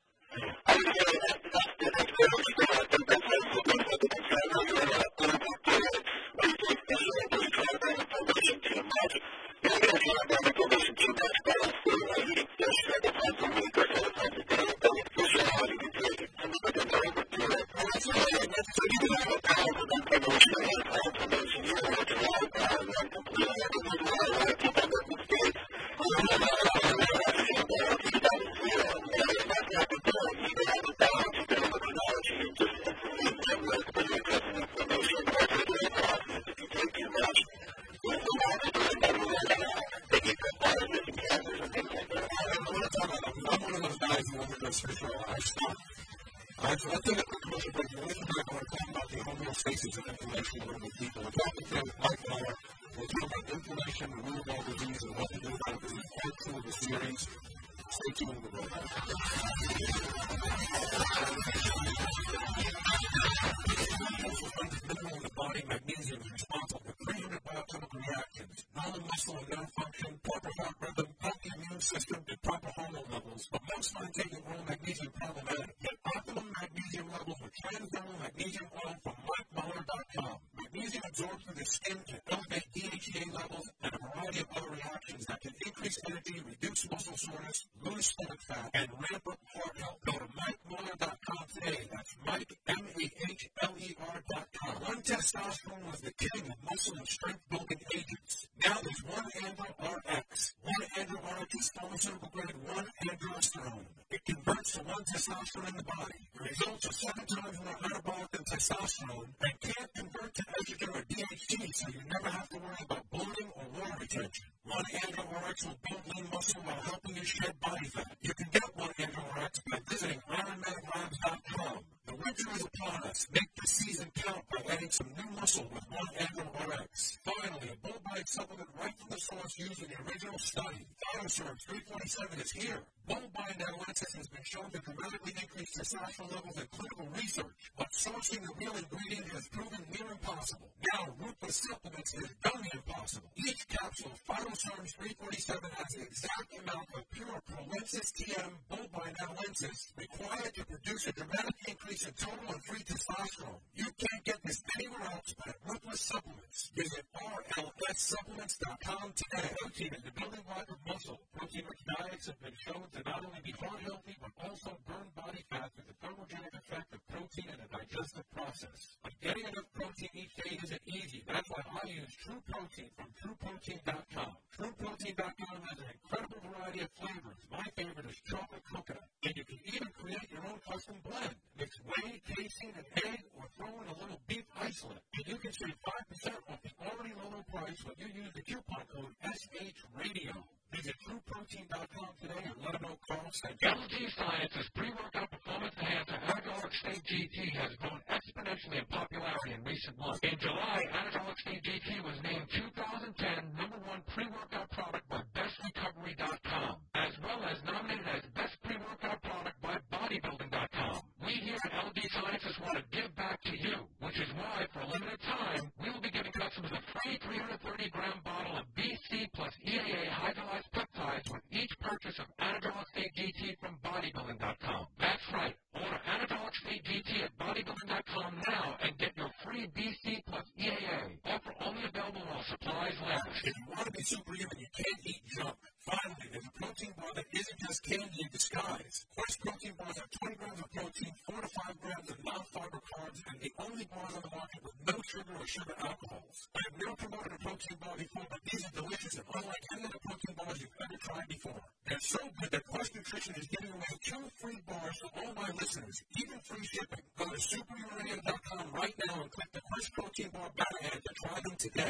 Testosterone levels in clinical research, but sourcing the real ingredient has proven near impossible. Now, Ruthless Supplements has done the impossible. Each capsule of Phytoserms three forty-seven has the exact amount of pure Prolensis T M bovine adulensis required to produce a dramatic increase in total and free testosterone. You can't get this anywhere else but at Ruthless Supplements. Visit R L S supplements dot com today. Protein is the building block of muscle. Protein-rich diets have been shown to not only be heart healthy, but also burn body fat through the thermogenic effect of protein in the digestive process. But getting enough protein each day isn't easy. That's why I use True Protein from True Protein dot com. True Protein dot com has an incredible variety of flavors. My favorite is chocolate coconut. And you can even create your own custom blend. Mix whey, casein, and egg, or throw in a little beef isolate. And you can save five percent off the already low price when you use the coupon code S H Radio. Visit True Protein dot com today and let them know Carl sent you. L G Science's pre-workout performance enhancer Anabolic State G T has grown exponentially in popularity in recent months. In July, Anabolic State G T was named two thousand ten number one pre-workout product by Best Recovery dot com, as well as nominated as Best Pre-Workout Product by Bodybuilding dot com. We here at L G Sciences want to give back to you, which is why, for a limited time, we will be giving customers a free three hundred thirty gram bottle of B C plus E A A hydrolyzed peptides with each purchase of Anabolic State G T from Bodybuilding dot com. That's right. Order Anabolic State G T at Bodybuilding dot com now and get your free B C plus E A A. Offer only available while supplies last. If you want to be superhuman, you can't eat junk. Finally, there's a protein bar that isn't just candy in disguise. Quest protein bars have twenty grams of protein, four to five grams of non-fiber carbs, and the only bars on the market with no sugar or sugar alcohols. I have never promoted a protein bar before, but these are delicious and unlike any other protein bars you've ever tried before. They're so good that Quest Nutrition is giving away two free bars to all my listeners, even free shipping. Go to superhuman radio dot com right now and click the Quest Protein Bar banner ad to try them today.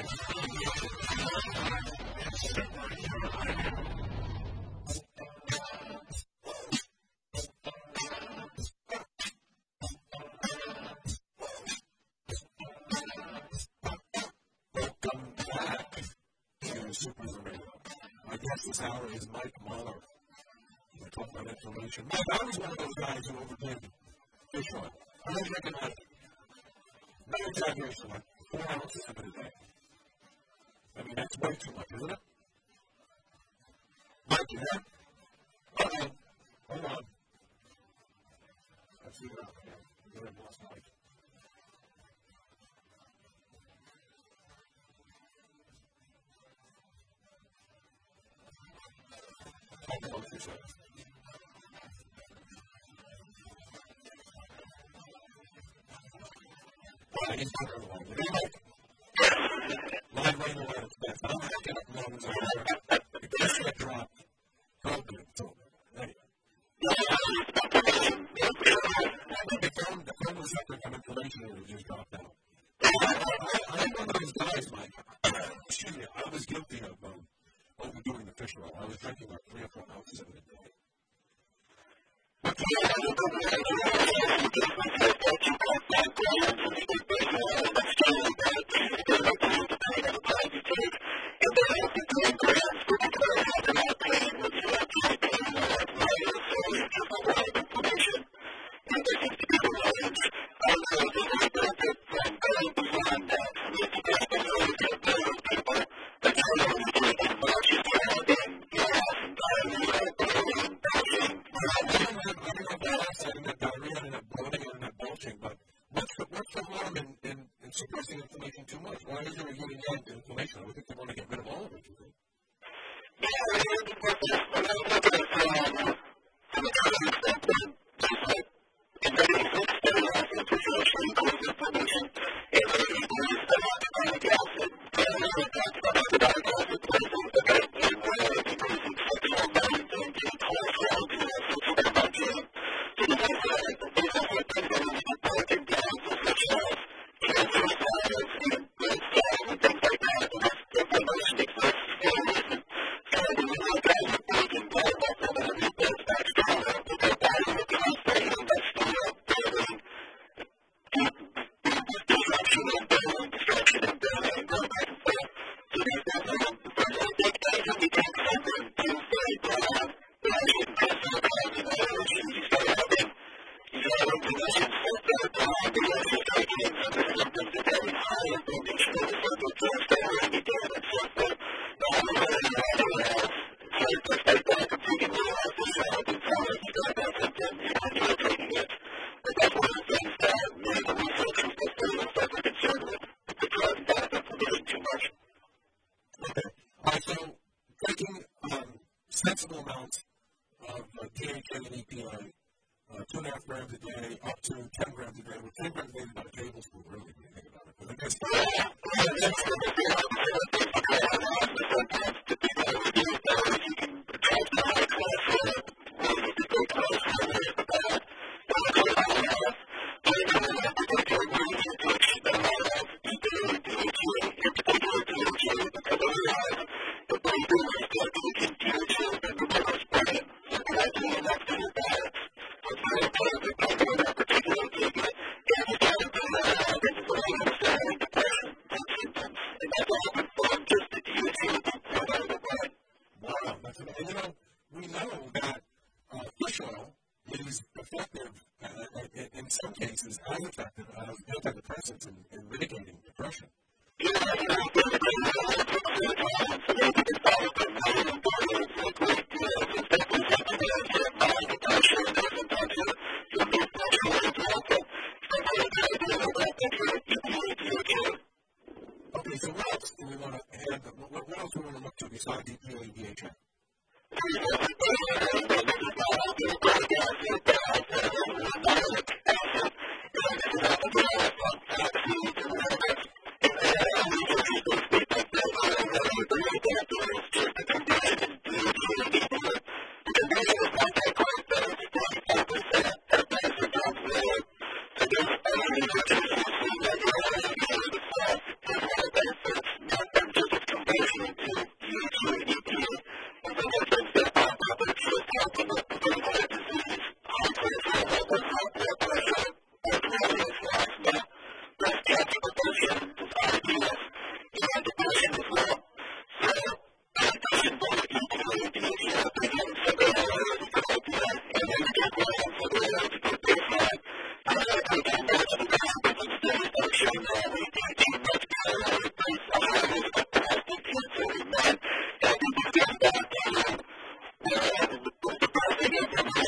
Welcome back to Superhuman Radio. My guest this hour is Mike Mahler. I talk about inflammation. Man, I was one of those guys who overdid fish oil. I was drinking like, no exaggeration, like four ounces of it a day. I mean, that's way too much, isn't it? Mike, you there? Uh-oh. Hold on. Let's see it out here. Go ahead, boss Mike. Talk about fish oil. Right, he's not going to like live rain alert is best. I'm looking up numbers over there. The gas rate dropped. twelve minutes. So, anyway. I think the phone, the phone receptor from information order just dropped out. I, I, I'm one of those guys, Mike. Excuse me. I was guilty of um, overdoing the fish roll. I was drinking like three or four ounces of it a day.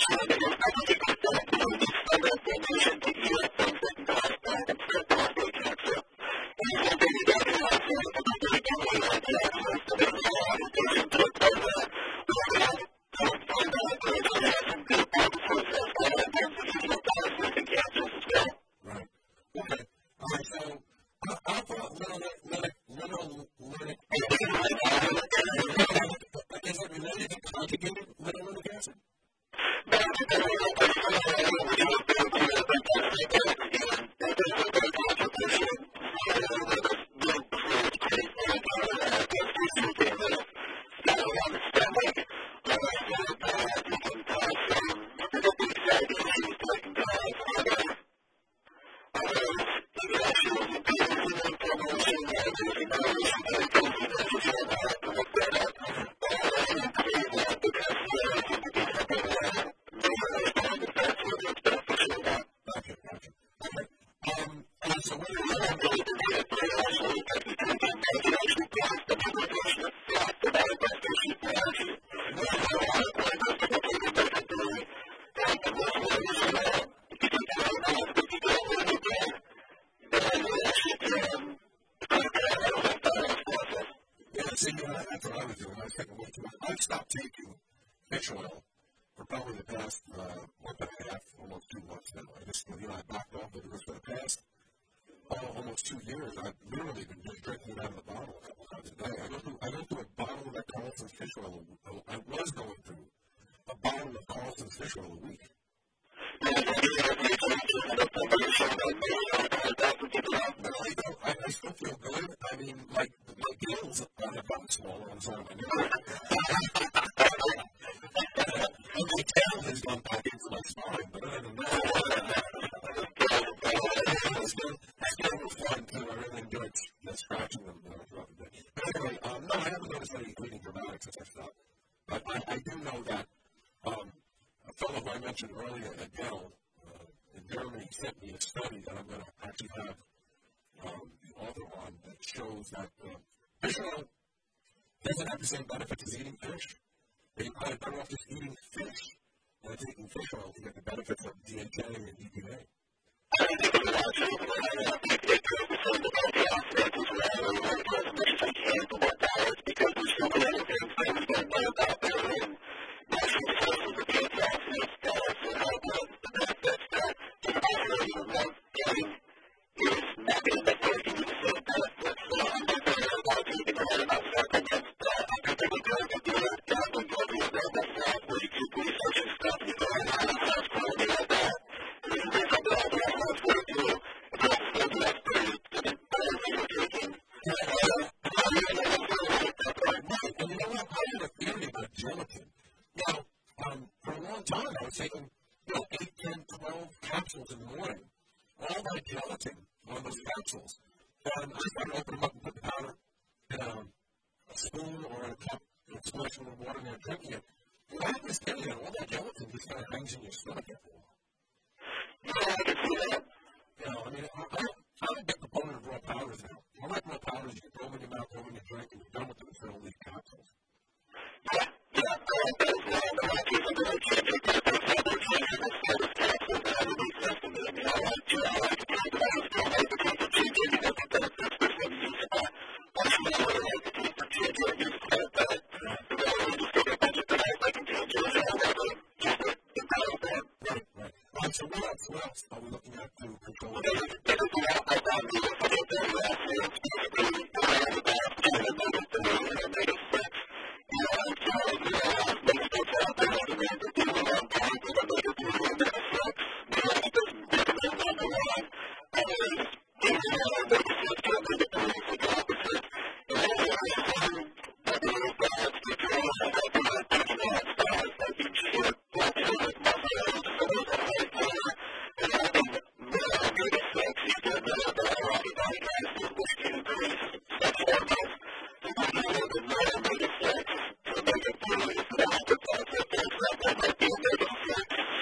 Thank you.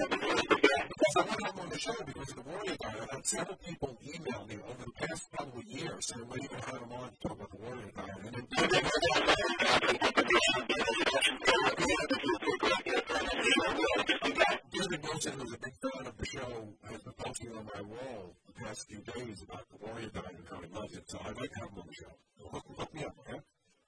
Because I want to have him on the show because of the Warrior Guy. I've had several people email me over the past probably year saying, well, you can have him on to talk about the Warrior Guy. And then, David Wilson, who's a big fan of the show, has been posting on my wall the past few days about the Warrior Guy and how he loves it. So I'd like to have him on the show. So hook, hook me up, okay?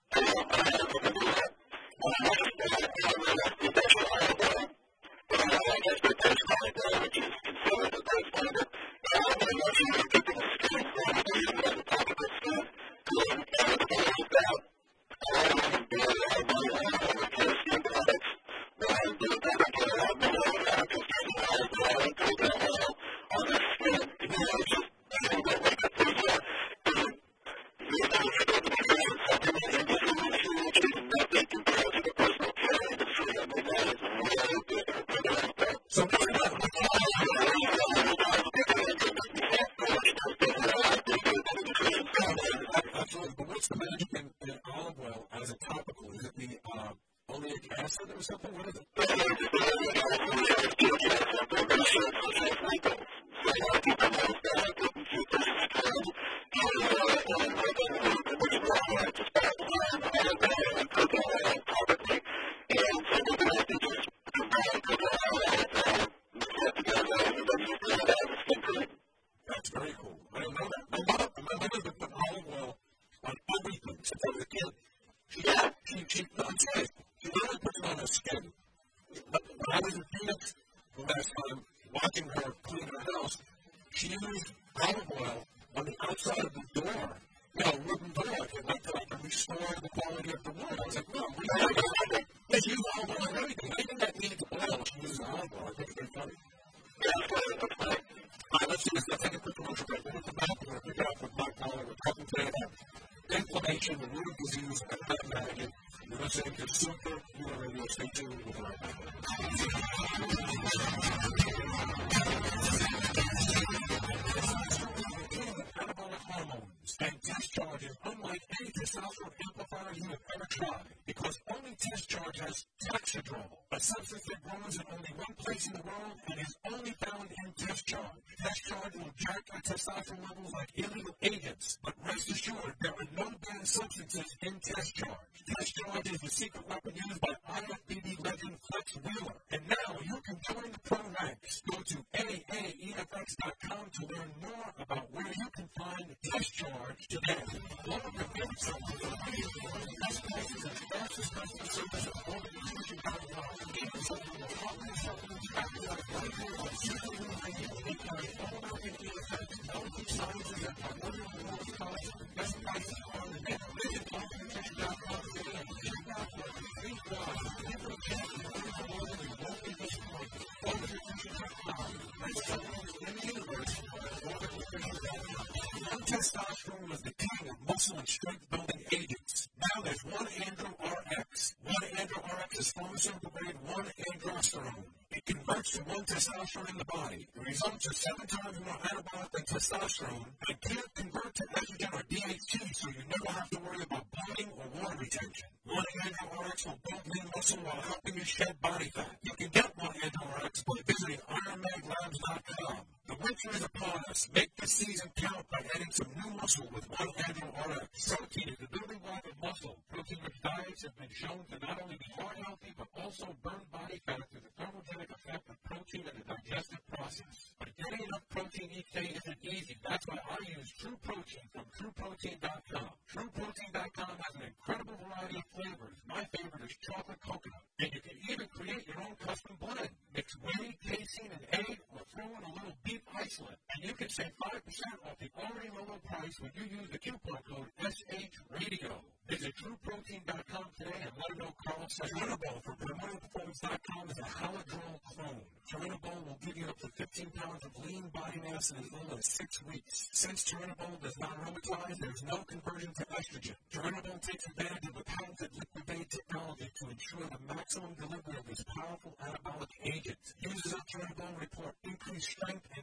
Testosterone was the king of muscle and strength building agents. Now there's one Andro R X. One Andro R X is pharmaceutical grade one androsterone. It converts to one testosterone in the body. The results are seven times more anabolic than testosterone and can't convert to estrogen or D H T, so you never have to worry about bloating or water retention. One Andro R X will build lean muscle while helping you shed body fat. You can get one Andro R X by visiting iron mag labs dot com. The winter is upon us. Make the season count by adding some new muscle with one Andro R X. Protein is the building block of muscle. Protein-rich diets have been shown to not only be heart healthy, but also burn body fat through the thermogenic effect of protein in the digestive process. But getting enough protein each day isn't easy. That's why I use True Protein from True Protein dot com. True Protein dot com has an incredible variety of flavors. My favorite is chocolate coconut. And you can even create your own custom blend. Mix whey, casein, and egg, or throw in a little beef isolate. And you can save five percent off the already low price when you use the coupon code S H Radio. Visit True Protein dot com today and let them know Carl said Turinabol from Promoting Performance dot com is a Halodrol clone. Turinabol will give you up to fifteen pounds of lean body mass in as little as six weeks. Since Turinabol does not aromatize, there's no conversion to estrogen. Turinabol takes advantage of the patented liquid-based technology to ensure the maximum delivery of this powerful anabolic agent. Users of Turinabol report increased strength and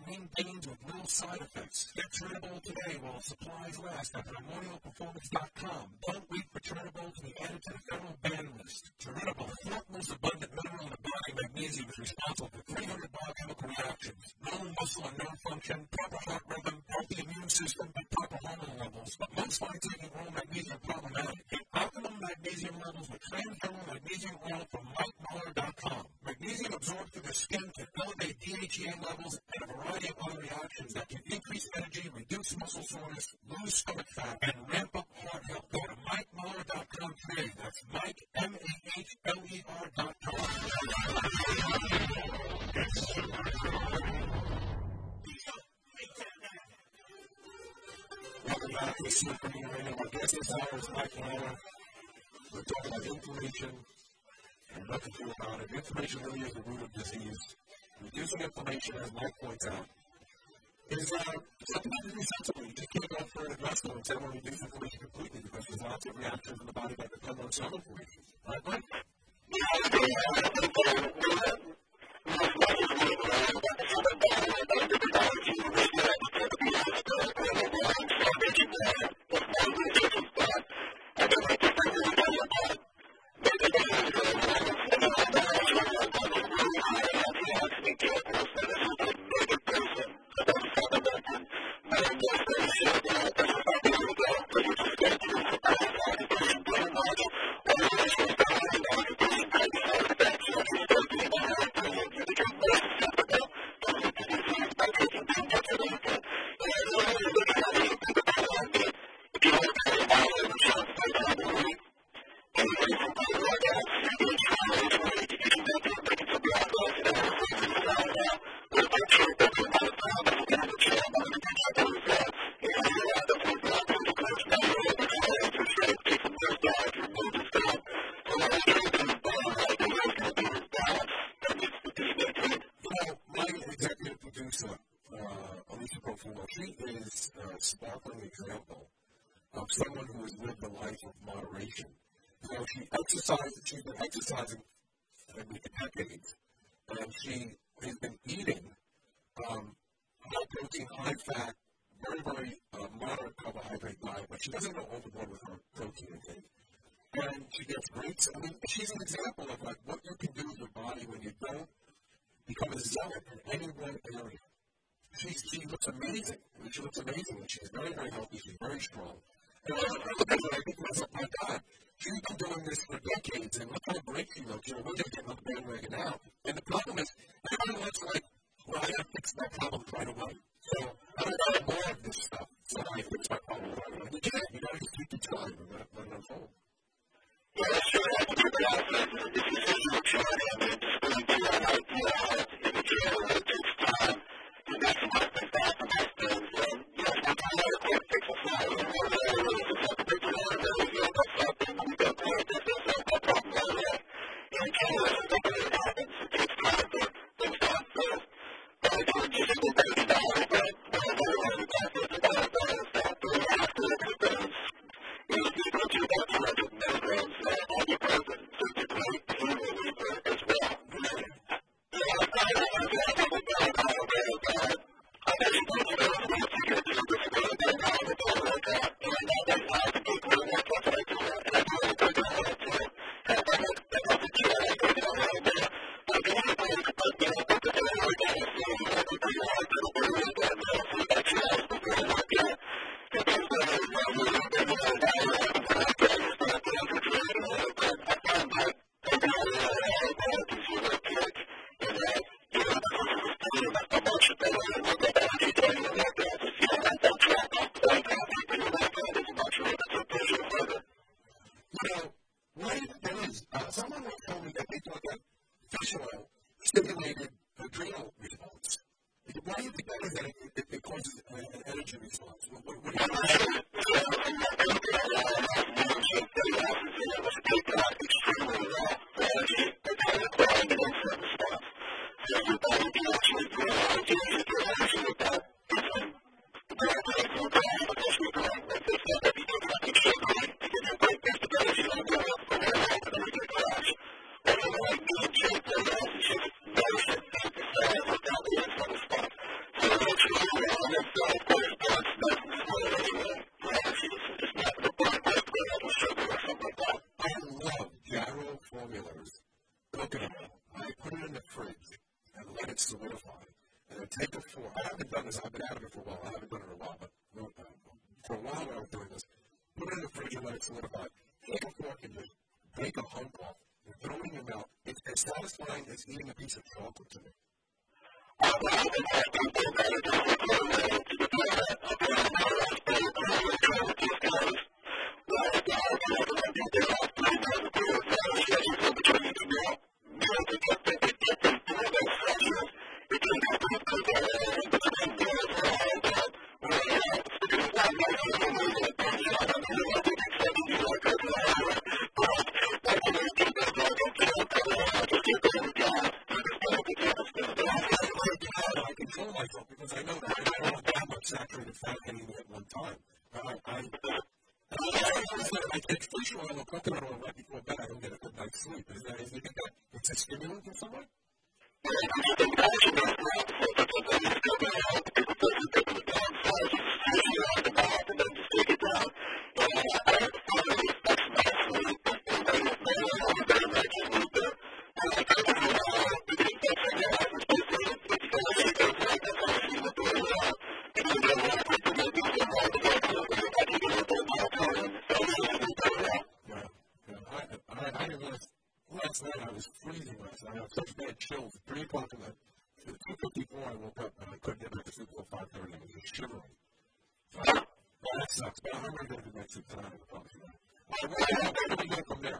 clean gains with little side effects. Get Turnable today while supplies last at primordial performance dot com. Don't wait for Turnable to be added to the federal ban list. Turnable, the fourth most abundant mineral in the body, magnesium, is responsible for three hundred biochemical reactions. Normal muscle and nerve function, proper heart rhythm, healthy immune system, and proper hormone levels. But most find taking oral magnesium problematic. Get optimum magnesium levels with transdermal magnesium oil from Mike Muller dot com. Magnesium absorbed through the skin can elevate D H E A levels and a variety of other reactions that can increase energy, reduce muscle soreness, lose stomach fat, and ramp up heart health. Go to Mike Muller dot com today. That's Mike, M A H L E R dot com. Welcome back to the Symphony Radio. Our guest this hour is Mike Muller. We're talking about inflammation and nothing to do about it. Inflammation really is the root of disease. Reducing inflammation, as Mike points out, is uh, something that is essential. You just can't go for an investment and say, well, reduce inflammation completely because there's lots of reactions in the body that depend on some inflammation. Right, Mike? She's been exercising for decades, and she has been eating um, high protein, high fat, very, very uh, moderate carbohydrate diet, but she doesn't go overboard with her protein intake. And she gets great. I mean, she's an example of like what you can do with your body when you don't become a zealot in any one area. She's, she looks amazing. I mean, she looks amazing, and she's very, very healthy. She's very strong. And I look at her, I think to myself, my God, she's been doing this for decades, and look how great she looks. You know, we're just getting on the bandwagon now. And the problem is, everyone wants to, like, well, I got to fix my problem right away. So I don't want more of this stuff. So I fix my problem right away. You can't. You got to just keep the time and let, let it unfold. Yeah, that's sure. I think that this is a huge challenge. I mean, just going through an idea in the general, it takes time to maximize things, to optimize things. And, you know, sometimes I can't fix a file. You know, really, it's just a big deal. And then, you know, that's something when we go through it, this is a problem right away. And in general, it's something that happens. It takes time for things to unfold. But I think just a little bit of diet, but one of the ways we talk about the diet, that is that the after it happens, is you go to about two hundred milligrams of ibuprofen, so it's a great pain reliever as well. Yeah, I don't know if that's a good diet, I don't know that. I bet you don't know if you figure it's a difficult diet, I would do it like that. And I think I have to do great work once I do that. And I do it a good diet too. And I think that's a key, I go down right there. But the only thing is, but you know, but the only thing is, you know, you have to be hard to the way that now, so that's how it's the way like that. But there's no way to do it, but you know, that is stimulated adrenal response. Why do you think that is that it, it causes an energy response? What, what, what do you think? So and then take a fork. I haven't done this. I've been out of it for a while. I haven't done it in a while, but uh, for a while I was doing this. Put it in the fridge and let it solidify. Take a fork and just break a hunk off and throw it in your mouth. It's as satisfying as eating a piece of chocolate to me. Saturated fat anyway at one time. Uh, I, I take fish oil or coconut oil right before bed. I don't get a good night's sleep. Is that, is, do you think that it's a stimulant in some way? Last night I was freezing last night. I had such bad chills. At three o'clock in the two fifty-four I woke up and I couldn't get back to sleep until five thirty. I was just shivering. So, well, that sucks. But I'm going to go to bed sleep tonight. Well, where do we go from there?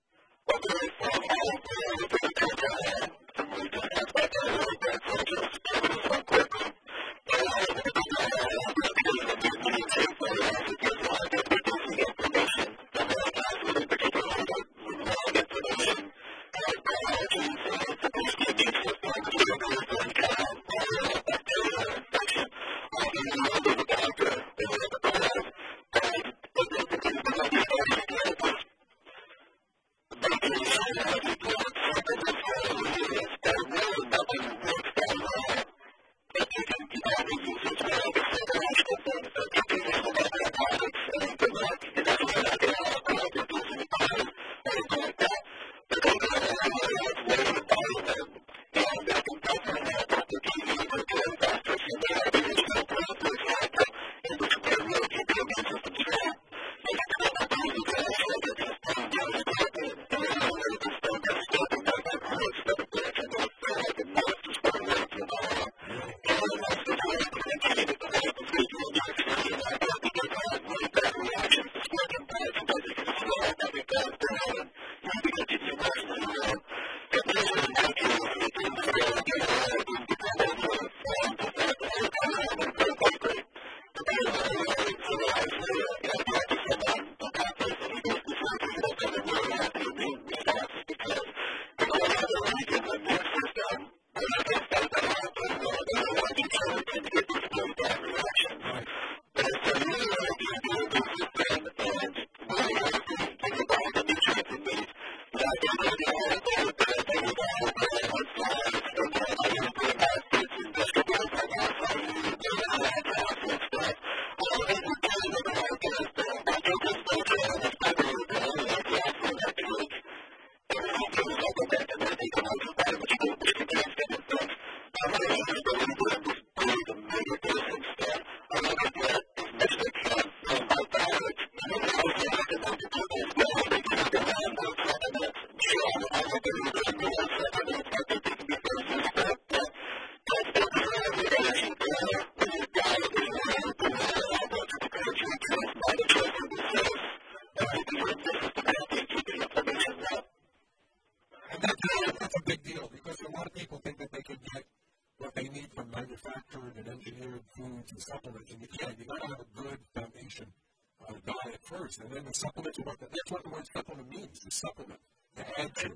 Supplements, and you can't. You got to have a good foundation uh, diet first, and then the supplements are what the, that's what the word supplement means, the supplement, to add to.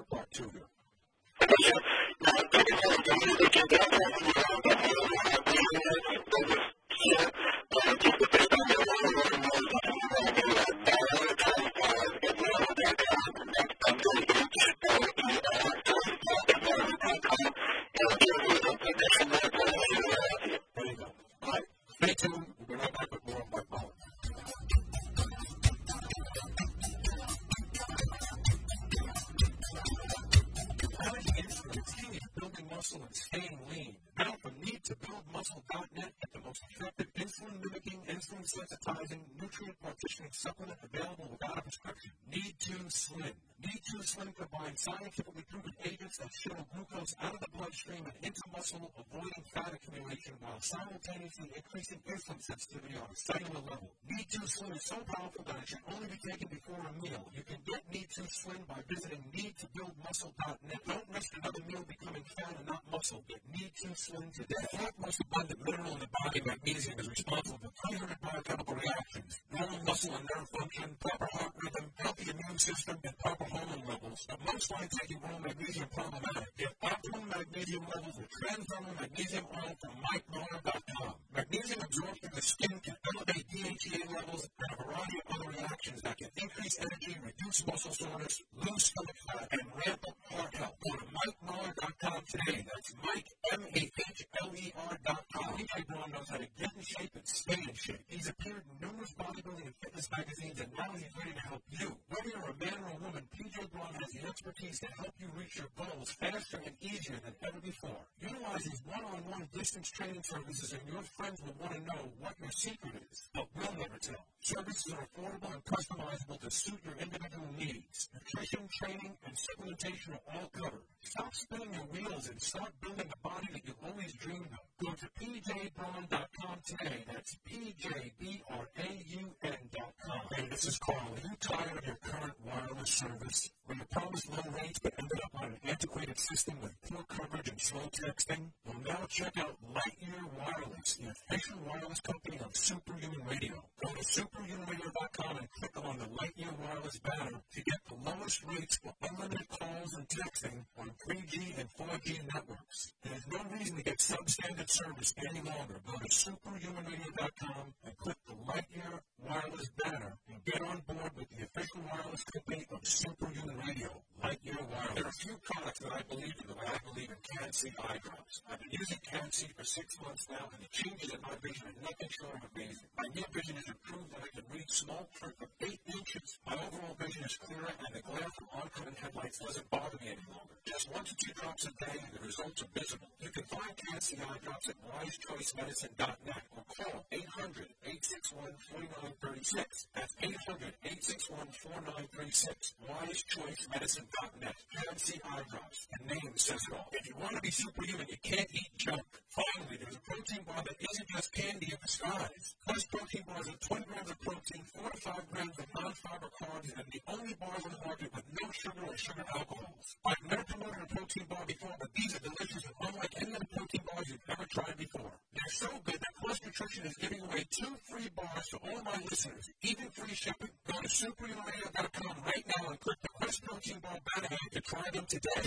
part two here. Sensitizing, nutrient partitioning supplement available without a prescription. Need to Slim. Need to Slim combines scientifically proven agents that shuttle glucose out of the bloodstream and into muscle, avoiding fat accumulation while simultaneously increasing insulin sensitivity on a cellular level. Need to Slim is so powerful that it should only be taken before a meal. You can get Need to Slim by visiting need to build muscle dot net. Don't risk another meal becoming fat and not muscle. Get Need to Slim today. The fourth most abundant mineral in the body, magnesium, is responsible for three hundred biochemical reactions, normal muscle and nerve function, proper heart rhythm, healthy immune system, and proper hormone levels. But most find taking raw magnesium problematic. Get optimum magnesium levels with transdermal magnesium oil from Mike Miller dot com. Magnesium absorbed through the skin can elevate D H E A levels and a variety of other reactions that can increase energy, reduce muscle soreness, lose stomach fat, and ramp up heart health. Go to Mike Miller dot com today. That's Mike, M A H L E R dot com. P J Braun knows how to get in shape and stay in shape. He's appeared in numerous bodybuilding and fitness magazines, and now he's ready to help you. Whether you're a man or a woman, P J Braun has the expertise to help you reach your goals faster and easier than ever before. Utilize his one-on-one distance training services, and your friends will want to know what your secret is, but we'll never tell. Services are affordable and customizable to suit your individual needs. Nutrition, training, and supplementation are all covered. Stop spinning your wheels and start building the body that you've always dreamed of. Go to P J Braun dot com today. That's P J B R A U N dot com. Hey, this is Carl. Are you tired of your current wireless service? Were you promised low rates but ended up on an antiquated system with poor coverage and slow texting? Well, now check out Lightyear Wireless, the official wireless company of Superhuman Radio. Go to superhuman radio dot com and click on the Lightyear Wireless banner to get the lowest rates for unlimited calls and texting on three G and four G networks. There's no reason to get substandard service any longer. Go to superhuman radio dot com and click the Lightyear Wireless banner and get on board with the official wireless company of Superhuman Radio, Lightyear Wireless. There are a few products that I believe in the way I believe in Can-C eye drops. I've been using Can-C for six months now, and the changes in my vision are nothing short of amazing. My near vision is improved, and I can read small print of eight inches. My overall vision is clearer, and the glare from oncoming headlights doesn't bother me any longer. Just one to two drops a day, and the results are visible. You can find Can-C eye drops at wise choice medicine dot net or call eight hundred, eight six one, four nine three six. That's eight hundred, eight six one, four nine three six. wise choice medicine dot net. Can-C eye drops. The name says it all. If you want to be superhuman, you can't eat junk. Finally, there's a protein bar that isn't just candy in disguise. Plus, protein bars have twenty grams of protein, four to five grams of non-fiber carbs, and the only bars on the market with no sugar or sugar alcohols. I've never promoted a protein bar before, but these are delicious and unlike any other protein bars you've ever tried before. They're so good that Plus Nutrition is giving away two free bars to all my listeners, even free shipping. Go to superhuman radio dot com right now and click the Quest Protein Bar banner to try them today.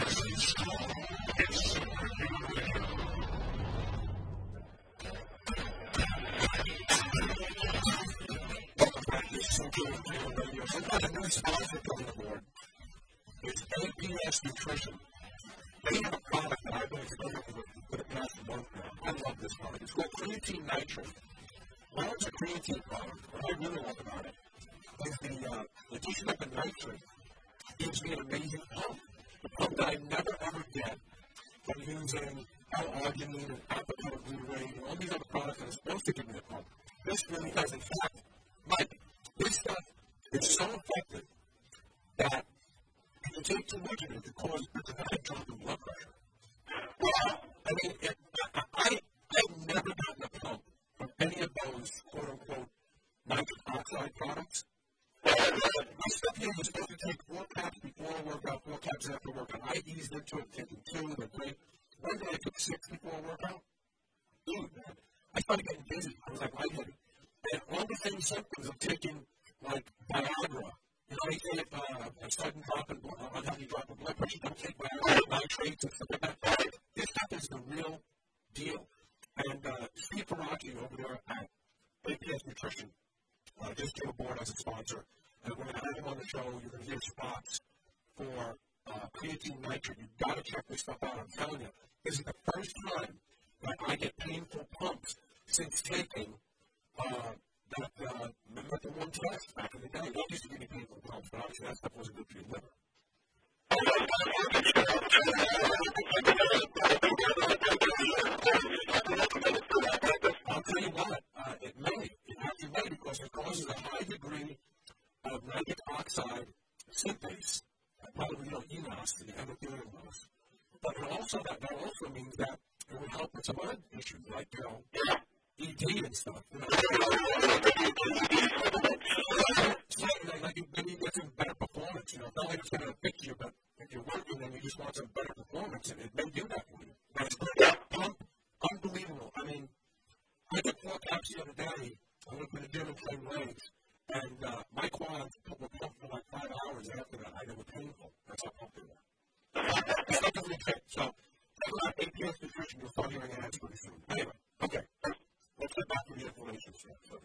Sometimes a new sponsor coming aboard is A P S Nutrition. They have a product that I've been experimenting with for the past month now. I love this product. It's called Creatine Nitrate. Well, it's a creatine product. What I really love about it is the uh, addition of the nitrate gives me an amazing pump. A pump that I never ever get from using L-arginine and alpha-ketoglutarate and all these other products that are supposed to give me a pump. This really does. In fact, Mike, this stuff is so effective that if you take too much of it, it can cause a dramatic drop in blood pressure. Well, I mean, it, I, I, I've never gotten a pump from any of those quote-unquote nitric oxide products. My stuff here was supposed to take four caps before a workout, four caps after a workout. I eased into it, taking two, they're great. One day I took six before a workout. Dude, man, I started getting dizzy. I was like lightheaded. And all the same symptoms of taking, like, Viagra, you might have uh, a sudden drop in blood, unhealthy drop in blood pressure, don't take nitrates and stuff like that. This stuff is the real deal. And uh, Steve Faraci over there at A P S Nutrition uh, just came aboard as a sponsor. And we're going to have him on the show. You're going to hear spots for uh, creatine nitrate. You've got to check this stuff out. I'm telling you, this is the first time that I get painful pumps since taking uh, that uh, method one test back in the day. That used to give me painful pumps, but obviously that stuff wasn't good for your liver. I'll tell you what, uh, it may. It actually may because it causes a high degree of nitric oxide synthase, uh, probably, you know, E N O S, the endothelial loss. But it also, that, that also means that it would help with some other issues, like, you know, E D and stuff. You know. So, like, like you, maybe you get some better performance, you know. It's not like it's going to fix you, but if you're working and you just want some better performance, it, it may do that for you. But it's great. Pump, unbelievable. I mean, I did four caps the other day. I went to the gym and trained legs. And uh, my quads were pumped for like five hours after that. I, they were painful. That's how pumped they were. It's not really good. So, talk about A P S Nutrition. You'll start hearing ads pretty soon. Anyway, okay. Let's get back to the inflammation stuff.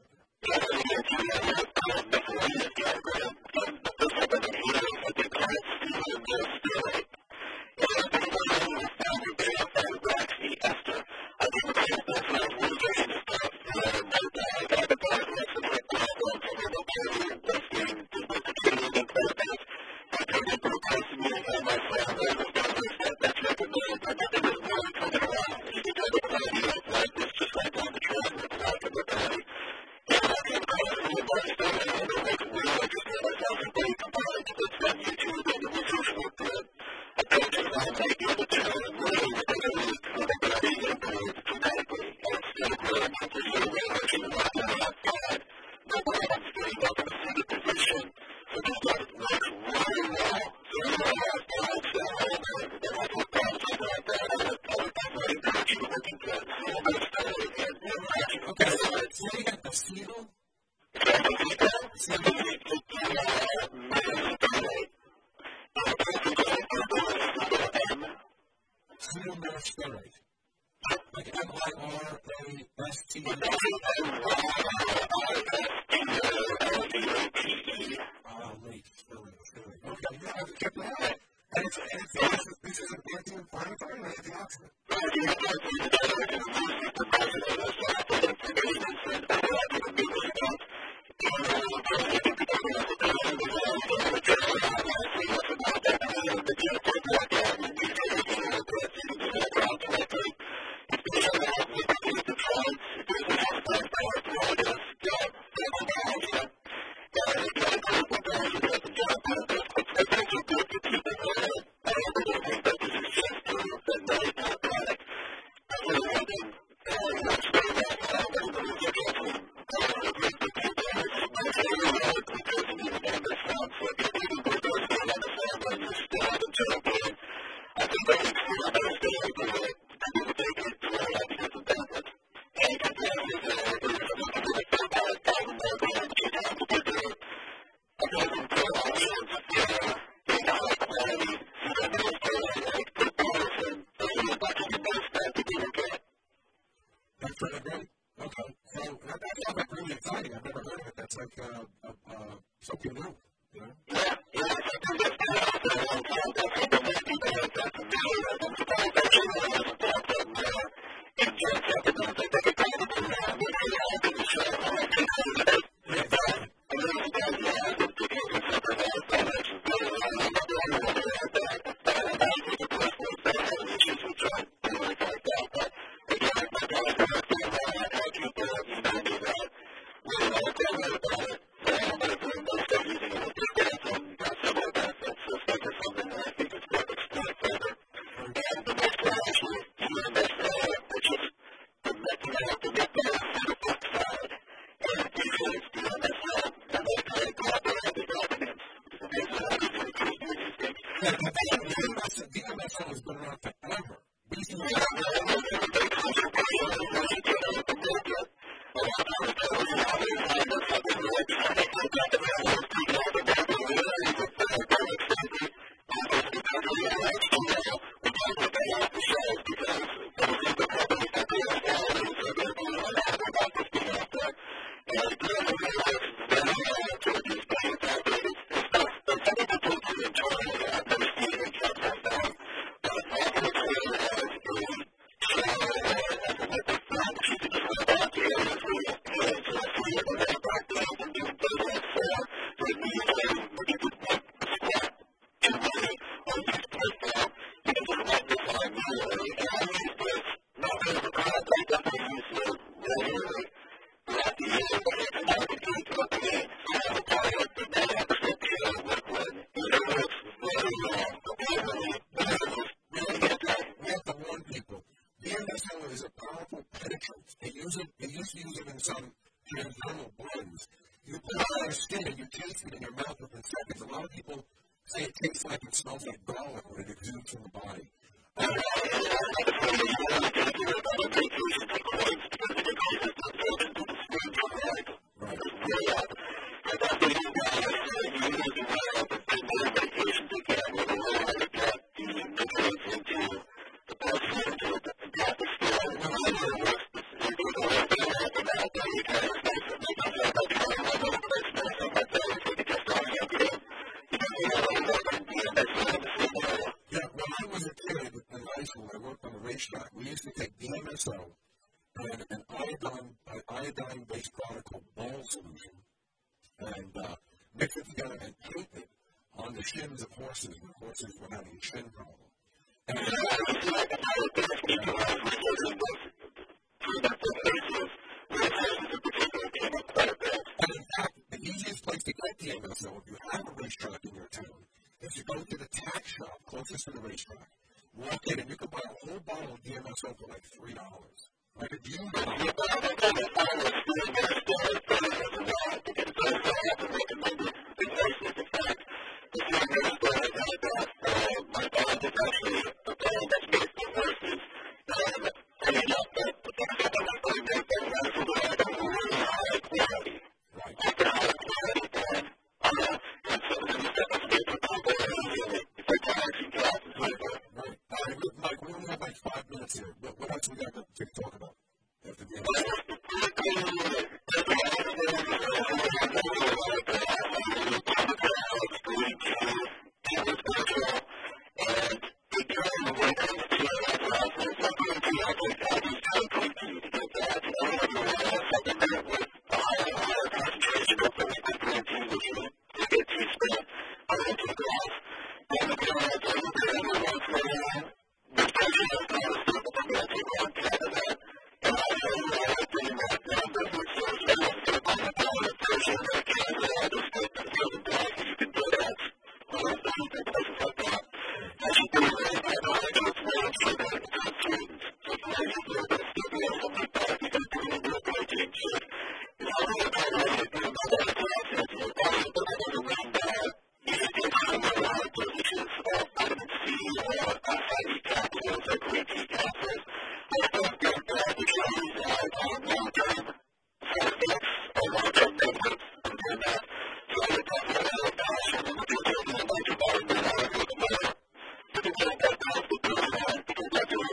Thank you.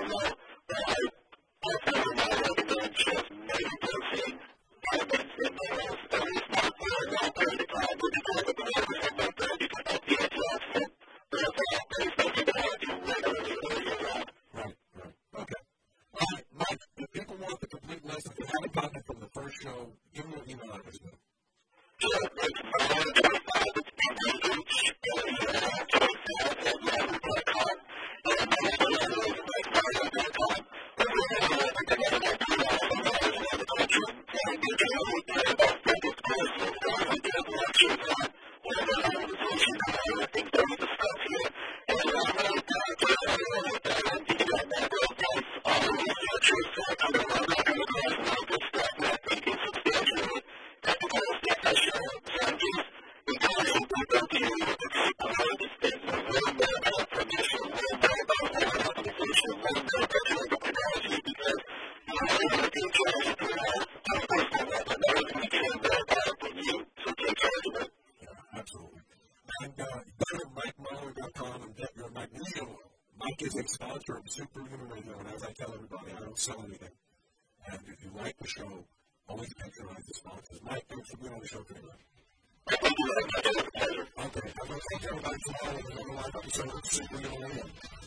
Mike is a sponsor of Superhuman Radio, and as I tell everybody, I don't sell anything. And if you like the show, always patronize the sponsors. Mike, thanks for being on the show today. Okay, I'm going to take care of that tomorrow with another live episode of Superhuman Radio.